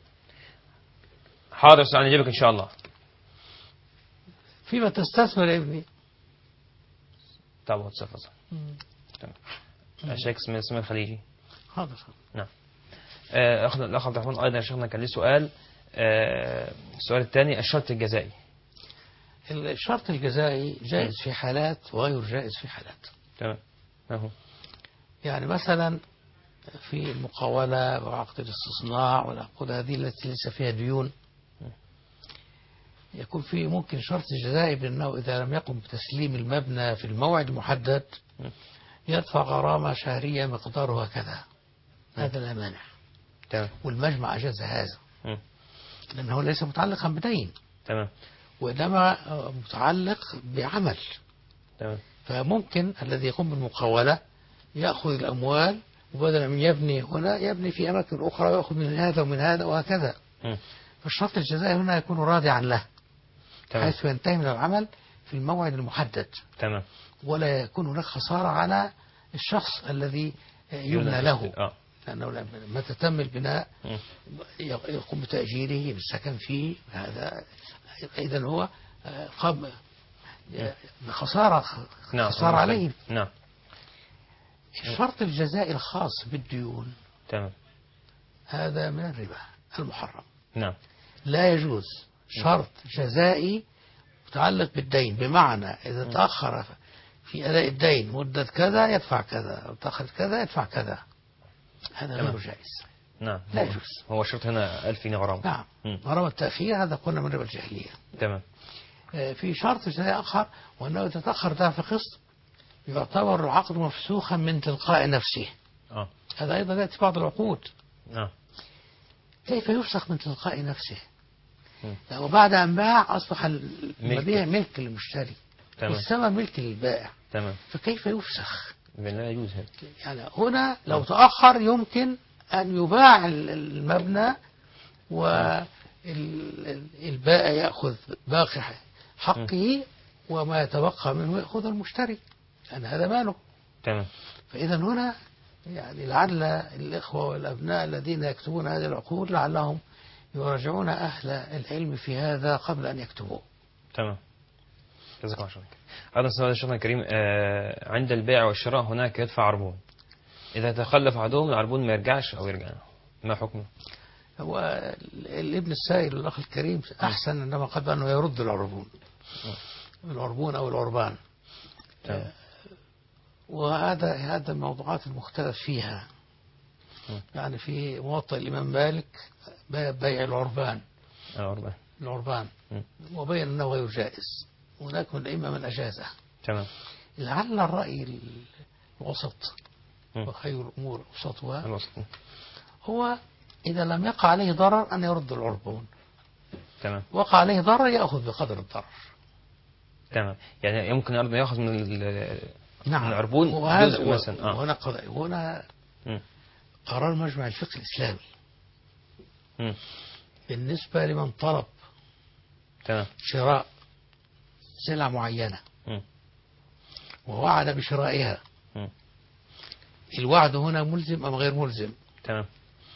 حاضر سأجيبك إن شاء الله. فيما تستثمر يا ابني؟ طب تفضل. تمام. الشيخ اسمه اسمه الخليجي. حاضر. نعم. أخذ الأخ عبد الرحمن أيضا يا شيخنا كان لي سؤال. السؤال الثاني الشرط الجزائي. الشرط الجزائي جائز في حالات وغير جائز في حالات. تمام. أهو. يعني مثلا في المقاولة وعقد الاستصناع والعقود هذه التي ليس فيها ديون يكون في ممكن شرط جزائي بأنه إذا لم يقم بتسليم المبنى في الموعد المحدد يدفع غرامة شهرية مقدارها كذا. هذا لا مانع. تمام. والمجمع أجاز هذا لأنه ليس متعلقا بدين. تمام. وإنما متعلق بعمل. تمام. فممكن الذي يقوم بالمقاولة يأخذ الأموال وبدل من يبني هنا يبني في أماكن أخرى ويأخذ من هذا ومن هذا وهكذا. م. فالشرط الجزائي هنا يكون رادعا له. تمام. حيث ينتهي من العمل في الموعد المحدد. تمام. ولا يكون هناك خسارة على الشخص الذي يبنى له. آه. لأنه متى تم البناء يقوم بتأجيره بالسكن فيه. هذا إذا هو قام بخسارة. نعم. خسارة عليه. نعم. الشرط الجزائي الخاص بالديون. تمام. هذا من الربا المحرم. نعم. لا يجوز شرط جزائي متعلق بالدين، بمعنى إذا تأخر في أداء الدين مدة كذا يدفع كذا أو تأخر كذا يدفع كذا. هذا غير جائز. نعم. لا يجوز. هو شرط هنا ألف جنيه غرامة. نعم. غرامة التأخير هذا قلنا من ربا الجاهلية. تمام. في شرط جزائي آخر وأنه إذا تأخر دفع قسط يعتبر العقد مفسوخا من تلقاء نفسه. آه. هذا أيضا يأتي بعض العقود. نعم. كيف يفسخ من تلقاء نفسه؟ وبعد أن باع أصبح المبيع ملك للمشتري. تمام. والثمن ملك للبائع. تمام. فكيف يفسخ؟ لا يجوز هذا. يعني هنا لو آه. تأخر يمكن أن يباع المبنى والبائع يأخذ باقي حقه وما يتبقى منه يأخذ المشتري لأن هذا ماله. تمام. فإذا هنا يعني لعل الإخوة والأبناء الذين يكتبون هذه العقود لعلهم يراجعون أهل العلم في هذا قبل أن يكتبوه. تمام. جزاك الله خيرا. هذا السؤال يا شيخنا الكريم. آه عند البيع والشراء هناك يدفع عربون، إذا تخلف عدوهم العربون ما يرجعش أو يرجع، ما حكمه؟ هو الابن السائل الأخ الكريم أحسن عندما قال أنه يرد العربون العربون أو العربان. تمام. وهذا هذا الموضوعات المختلف فيها. م. يعني في موطأ الإمام مالك بيع العربان العربان العربان وبين أنه غير جائز. هناك من الأئمة من أجازه. تمام. لعل الرأي الوسط وخير الأمور وسطها الوسط هو إذا لم يقع عليه ضرر أن يرد العربون. تمام. وقع عليه ضرر يأخذ بقدر الضرر. تمام. يعني يمكن أرض يأخذ من نعم. العربون جزء مثلا. آه. وهنا قضاء هنا م. قرار مجمع الفقه الإسلامي م. بالنسبة لمن طلب تمام. شراء سلعة معينة م. ووعد بشرائها م. الوعد هنا ملزم أم غير ملزم؟ تمام.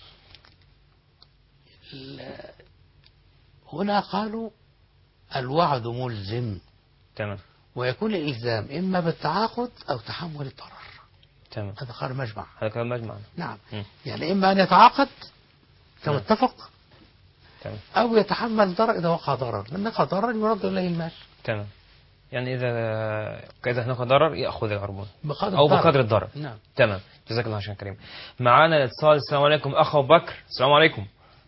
هنا قالوا الوعد ملزم. تمام. ويكون الإلزام إما بالتعاقد أو تحمل الضرر. تمام. هذا قرار مجمع. هذا قرار مجمع. نعم. م. يعني إما أن يتعاقد كما اتفق، تمام. أو يتحمل ضرر إذا وقع ضرر، لأن وقع ضرر يرد إليه المال. تمام. يعني إذا إذا هناك ضرر يأخذ العربون بقدر أو الضرر. بقدر الضرر. نعم. تمام. جزاك الله خيرا كريم. معانا الاتصال. السلام عليكم أخ أبو بكر. السلام عليكم.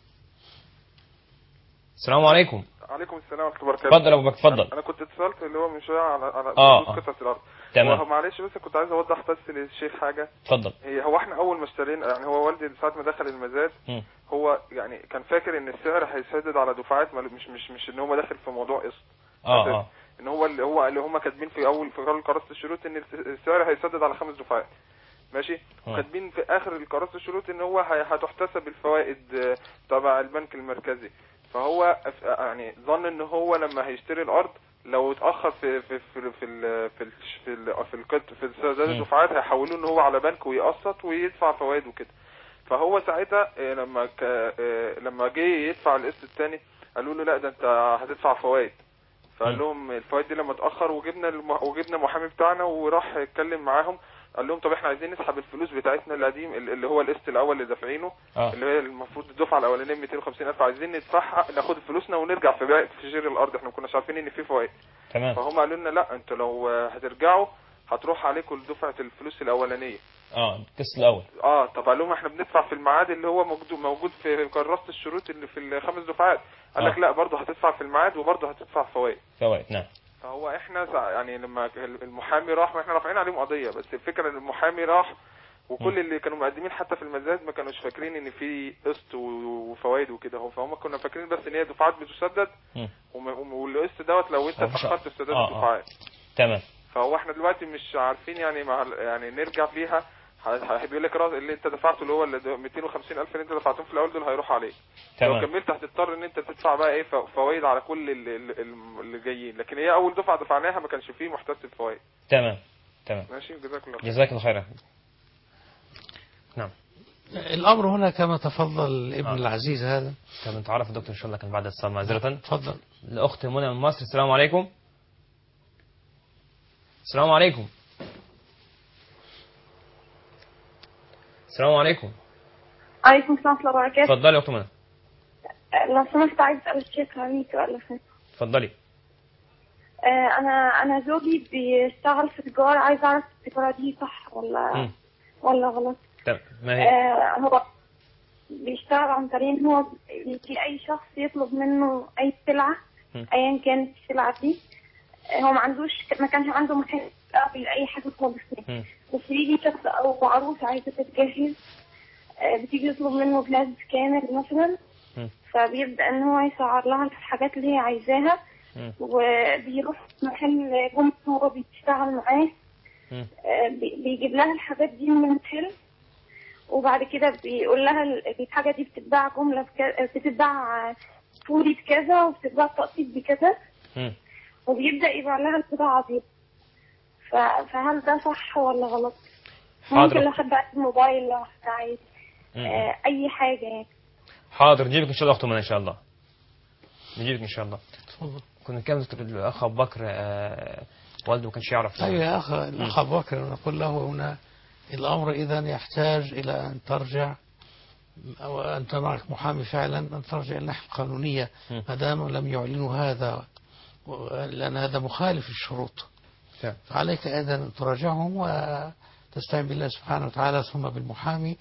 السلام عليكم. عليكم السلام ورحمة الله وبركاته. اتفضل يا أبو بكر اتفضل. أنا كنت اتصلت اللي هو من شوية على على آه قطعة الأرض. تمام. معلش بس كنت عايز أوضح بس للشيخ حاجة. اتفضل. هي هو احنا أول ما اشترينا، يعني هو والدي ساعة ما دخل المزاد م. هو يعني كان فاكر إن السعر هيسدد على دفعات، مش مش مش إن هو داخل في موضوع قسط. اه اه ان هو اللي هو اللي هم كاتبين في اول في قرارة الشروط ان السعر هيسدد على خمس دفعات، ماشي، وكاتبين في اخر قرارة الشروط ان هو هتحتسب الفوائد تبع البنك المركزي. فهو يعني ظن ان هو لما هيشتري الارض لو اتاخر في في في في ال في ال في ال في القط في سداد الدفعات هيحولوه ان هو على بنك ويقسط ويدفع فوائد وكده. فهو ساعتها لما لما جه يدفع القسط الثاني قالوا له لا ده انت هتدفع فوائد. فقال لهم الفوائد دي لما اتاخر، وجبنا وجبنا محامي بتاعنا وراح يتكلم معاهم، قال لهم طب احنا عايزين نسحب الفلوس بتاعتنا القديم اللي هو القسط الاول اللي دافعينه آه. اللي هي المفروض الدفعه الاولانيه مئتين وخمسين ألف، عايزين ندفعها ناخد فلوسنا ونرجع في بيع في شراء الارض، احنا ما كناش عارفين ان في فوائد. تمام. فهم قالوا لنا لا انتوا لو هترجعوا هتروح عليكم دفعه الفلوس الاولانيه. اه القسط الاول. اه طب قال لهم احنا بندفع في الميعاد اللي هو موجود موجود في كراسه الشروط اللي في الخمس دفعات. قال لك آه. لا برضه هتدفع في الميعاد وبرضه هتدفع فوائد. فوائد نعم. فهو احنا يعني لما المحامي راح، واحنا رافعين عليهم قضيه، بس الفكره ان المحامي راح وكل م. اللي كانوا مقدمين حتى في المزاد ما كانوش فاكرين ان في قسط وفوائد وكده، هو فهم كنا فاكرين بس ان هي دفعات بتسدد، والقسط دوت لو انت اتاخرت في سداد آه الدفعات. آه. تمام. فهو احنا دلوقتي مش عارفين يعني مع يعني نرجع فيها، هيقول لك اللي انت دفعته اللي هو مئتين وخمسين ألف اللي انت دفعتهم في الاول دول هيروحوا عليك. تمام. لو كملت هتضطر ان انت تدفع بقى ايه فوائد على كل اللي جايين، لكن هي اول دفعه دفعناها ما كانش فيه محتسب فوائد. تمام تمام. ماشي جزاك الله خير. جزاك الله خير. نعم. الامر هنا كما تفضل ابن آه. العزيز هذا. طب نتعرف يا دكتور ان شاء الله كان بعد الصلاه معذره. تفضل. الاخت منى من مصر. السلام عليكم. السلام عليكم. السلام عليكم. عليكم السلام ورحمة الله وبركاته. اتفضلي يا اخت منى. لو سمحت عايز اسال الشيخ عمي سؤال لو سمحت. اتفضلي. آه انا انا زوجي بيشتغل في تجاره، عايز اعرف التجاره دي صح ولا م. ولا غلط. تمام. ما هي؟ آه هو بيشتغل عن طريق ان هو يجي اي شخص يطلب منه اي سلعه ايا كانت السلعه دي. آه هو ما عندوش ما كانش عنده محل قبل اي حاجه خالص، بس يجي شخص او عروسه عايزه تتجهز بتيجي يطلب منه جهاز كامل مثلا، فبيبدأ ان هو يسعر لها الحاجات اللي هي عايزاها، وبيروح محل جمله هو بيشتغل معاه بيجيب لها الحاجات دي من المحل، وبعد كده بيقول لها الحاجه دي بتتباع جمله بتتباع فوري بكذا وبتتباع تقسيط بكذا، وبيبدأ يبيع لها البضاعه دي. فهل ده صح ولا غلط؟ ممكن لو حد عايز موبايل، لو حد عايز آه اي حاجه يعني. حاضر نجيبك ان شاء الله اخت منى ان شاء الله. نجيبك ان شاء الله. كنا كام دكتور الاخ ابو بكر آه والده ما كانش يعرف. ايوه يا اخ الاخ ابو بكر نقول له هنا الامر اذا يحتاج الى ان ترجع، او انت معك محامي فعلا، ان ترجع الى الناحيه القانونيه ما دام لم يعلنوا هذا، لان هذا مخالف للشروط. فعليك ايضا ان تراجعهم وتستعين بالله سبحانه وتعالى ثم بالمحامي،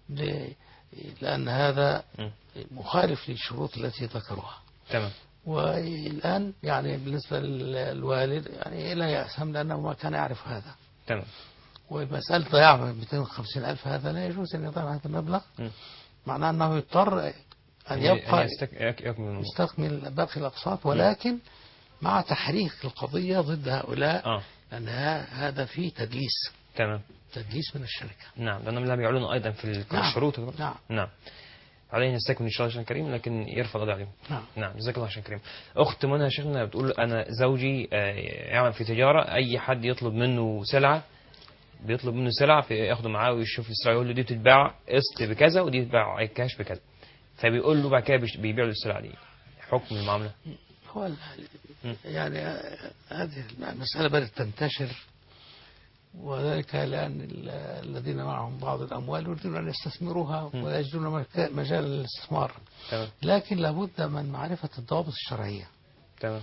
لأن هذا مخالف للشروط التي ذكروها. تمام. والآن يعني بالنسبة للوالد يعني لا يأسهم لأنه ما كان يعرف هذا. تمام. ومسألة ضياع مئتين وخمسين ألف هذا لا يجوز أن يضيع هذا المبلغ، معناه أنه يضطر أن يبقى يستكمل باقي الأقساط، ولكن مع تحريك القضية ضد هؤلاء آه. لأن هذا فيه تدليس. تمام. تدليس من الشركة. نعم لأنهم لم يعلنوا أيضا في الشروط. نعم. نعم. نعم. عليه نستكمل إن شاء الله عشان كريم، لكن يرفض قضاء عليهم. نعم. نعم جزاك الله عشان كريم. أخت منى شيخنا بتقول أنا زوجي يعمل في تجارة، أي حد يطلب منه سلعة بيطلب منه سلعة ياخده معاه ويشوف السلعة يقول له دي بتتباع قسط بكذا ودي بتتباع كاش بكذا، فبيقول له بعد كده بيبيع له السلعة دي. حكم المعاملة؟ هو يعني هذه المسألة بدأت تنتشر وذلك لأن ال- الذين معهم بعض الأموال يريدون أن يستثمروها ولا يجدون مكا- مجال للاستثمار. تمام. لكن لابد من معرفة الضوابط الشرعية. تمام.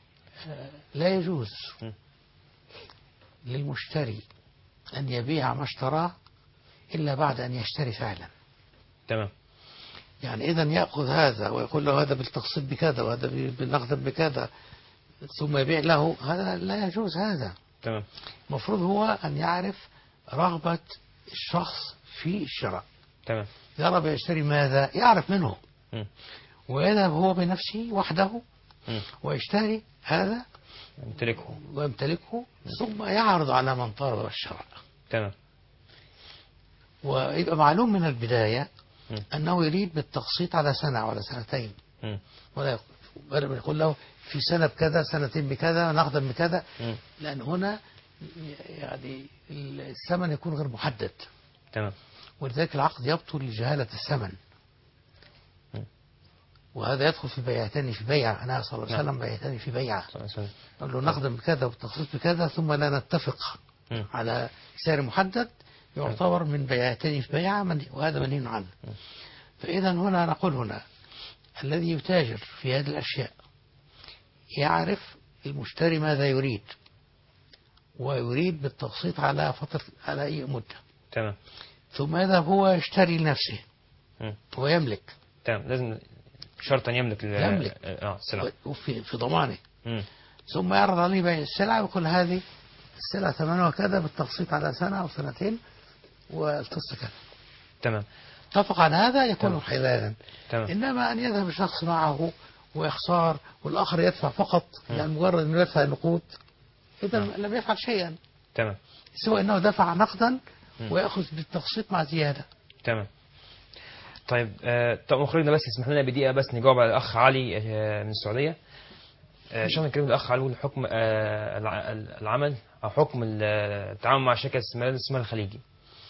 لا يجوز م. للمشتري أن يبيع ما اشتراه إلا بعد أن يشتري فعلا. تمام. يعني إذا يأخذ هذا ويقول له هذا بالتقسيط بكذا وهذا بالنقد بكذا ثم يبيع له، هذا لا يجوز. هذا تمام. المفروض هو أن يعرف رغبة الشخص في الشراء. تمام. يرى بيشتري ماذا، يعرف منه م. ويذهب هو بنفسه وحده م. ويشتري هذا يمتلكه ويمتلكه ثم يعرض على من طلب الشراء. تمام. ويبقى معلوم من البداية م. أنه يريد بالتقسيط على سنة ولا سنتين، م. ولا يقول, يقول له في سنة بكذا سنتين بكذا نقدا بكذا، م. لأن هنا يعني الثمن يكون غير محدد. تمام. ولذلك العقد يبطل لجهالة الثمن. م. وهذا يدخل في بيعتين في بيعة. أنا صلى الله عليه وسلم بيعتين في بيعة، قال له نقدا بكذا والتقسيط بكذا ثم لا نتفق م. على سعر محدد، يعتبر من بيعتين في بيعة من وهذا منهي عنه. فإذا هنا نقول هنا الذي يتاجر في هذه الأشياء يعرف المشتري ماذا يريد ويريد بالتقسيط على فترة على أي مدة. تمام. ثم يذهب هو يشتري لنفسه م. ويملك. تمام. لازم شرطا يملك ال- يملك اه السلعة وفي في ضمانه. م. ثم يعرض عليه بيع السلعة ويقول هذه السلعة ثمنها كذا بالتقسيط على سنة أو سنتين والقسط كذا. تمام. اتفق على هذا يكون تمام. حلالا. تمام. إنما أن يذهب شخص معه ويخسر والآخر يدفع فقط يعني مجرد أنه يدفع النقود، إذا لم يفعل شيئا تمام. سوى أنه دفع نقدا م. ويأخذ بالتقسيط مع زيادة. تمام. طيب آه طب مخرجنا بس اسمح لنا بدقيقة بس نجاوب على الأخ علي آه من السعودية. آه شيخنا الكريم، الأخ علي يقول حكم آه الع- العمل أو حكم التعامل مع شركة الاستثمار الخليجي.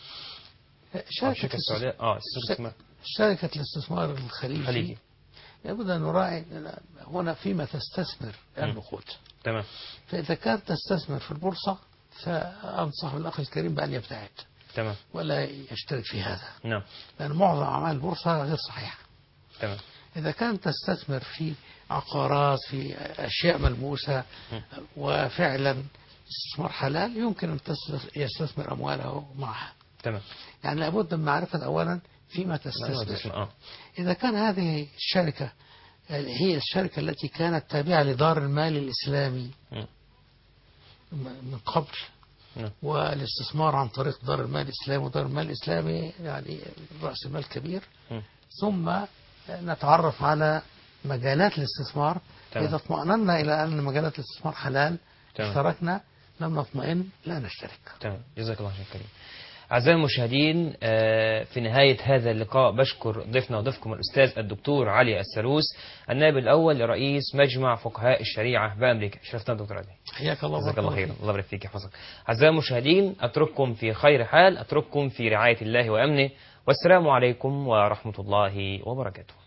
شركة, شركة السعودية اه شركة شركة الاستثمار الخليجي خليجي لابد أن نراعي هنا فيما تستثمر النقود. تمام. فإذا كانت تستثمر في البورصة فأنصح الأخ الكريم بأن يبتعد. تمام. ولا يشترك في هذا. نعم. لأن معظم أعمال البورصة غير صحيحة. تمام. إذا كانت تستثمر في عقارات في أشياء ملموسة وفعلا استثمار حلال يمكن أن يستثمر أمواله معها. تمام. يعني لابد من معرفة أولا فيما تستثمر. آه. إذا كان هذه الشركة هي الشركة التي كانت تابعة لدار المال الإسلامي م. من قبل نعم. والاستثمار عن طريق دار المال الإسلامي، ودار المال الإسلامي يعني رأس مال كبير، م. ثم نتعرف على مجالات الاستثمار. تمام. إذا اطمأننا إلى أن مجالات الاستثمار حلال تمام. اشتركنا، لم نطمئن لا نشترك. تمام. جزاك الله خير كريم. أعزائي المشاهدين، في نهاية هذا اللقاء بشكر ضيفنا وضيفكم الأستاذ الدكتور علي السلوس النائب الأول لرئيس مجمع فقهاء الشريعة بأمريكا. شرفتنا دكتور علي. حياك الله. جزاك الله خير. الله يبارك فيك يحفظك. أعزائي المشاهدين، أترككم في خير حال، أترككم في رعاية الله وأمنه، والسلام عليكم ورحمة الله وبركاته.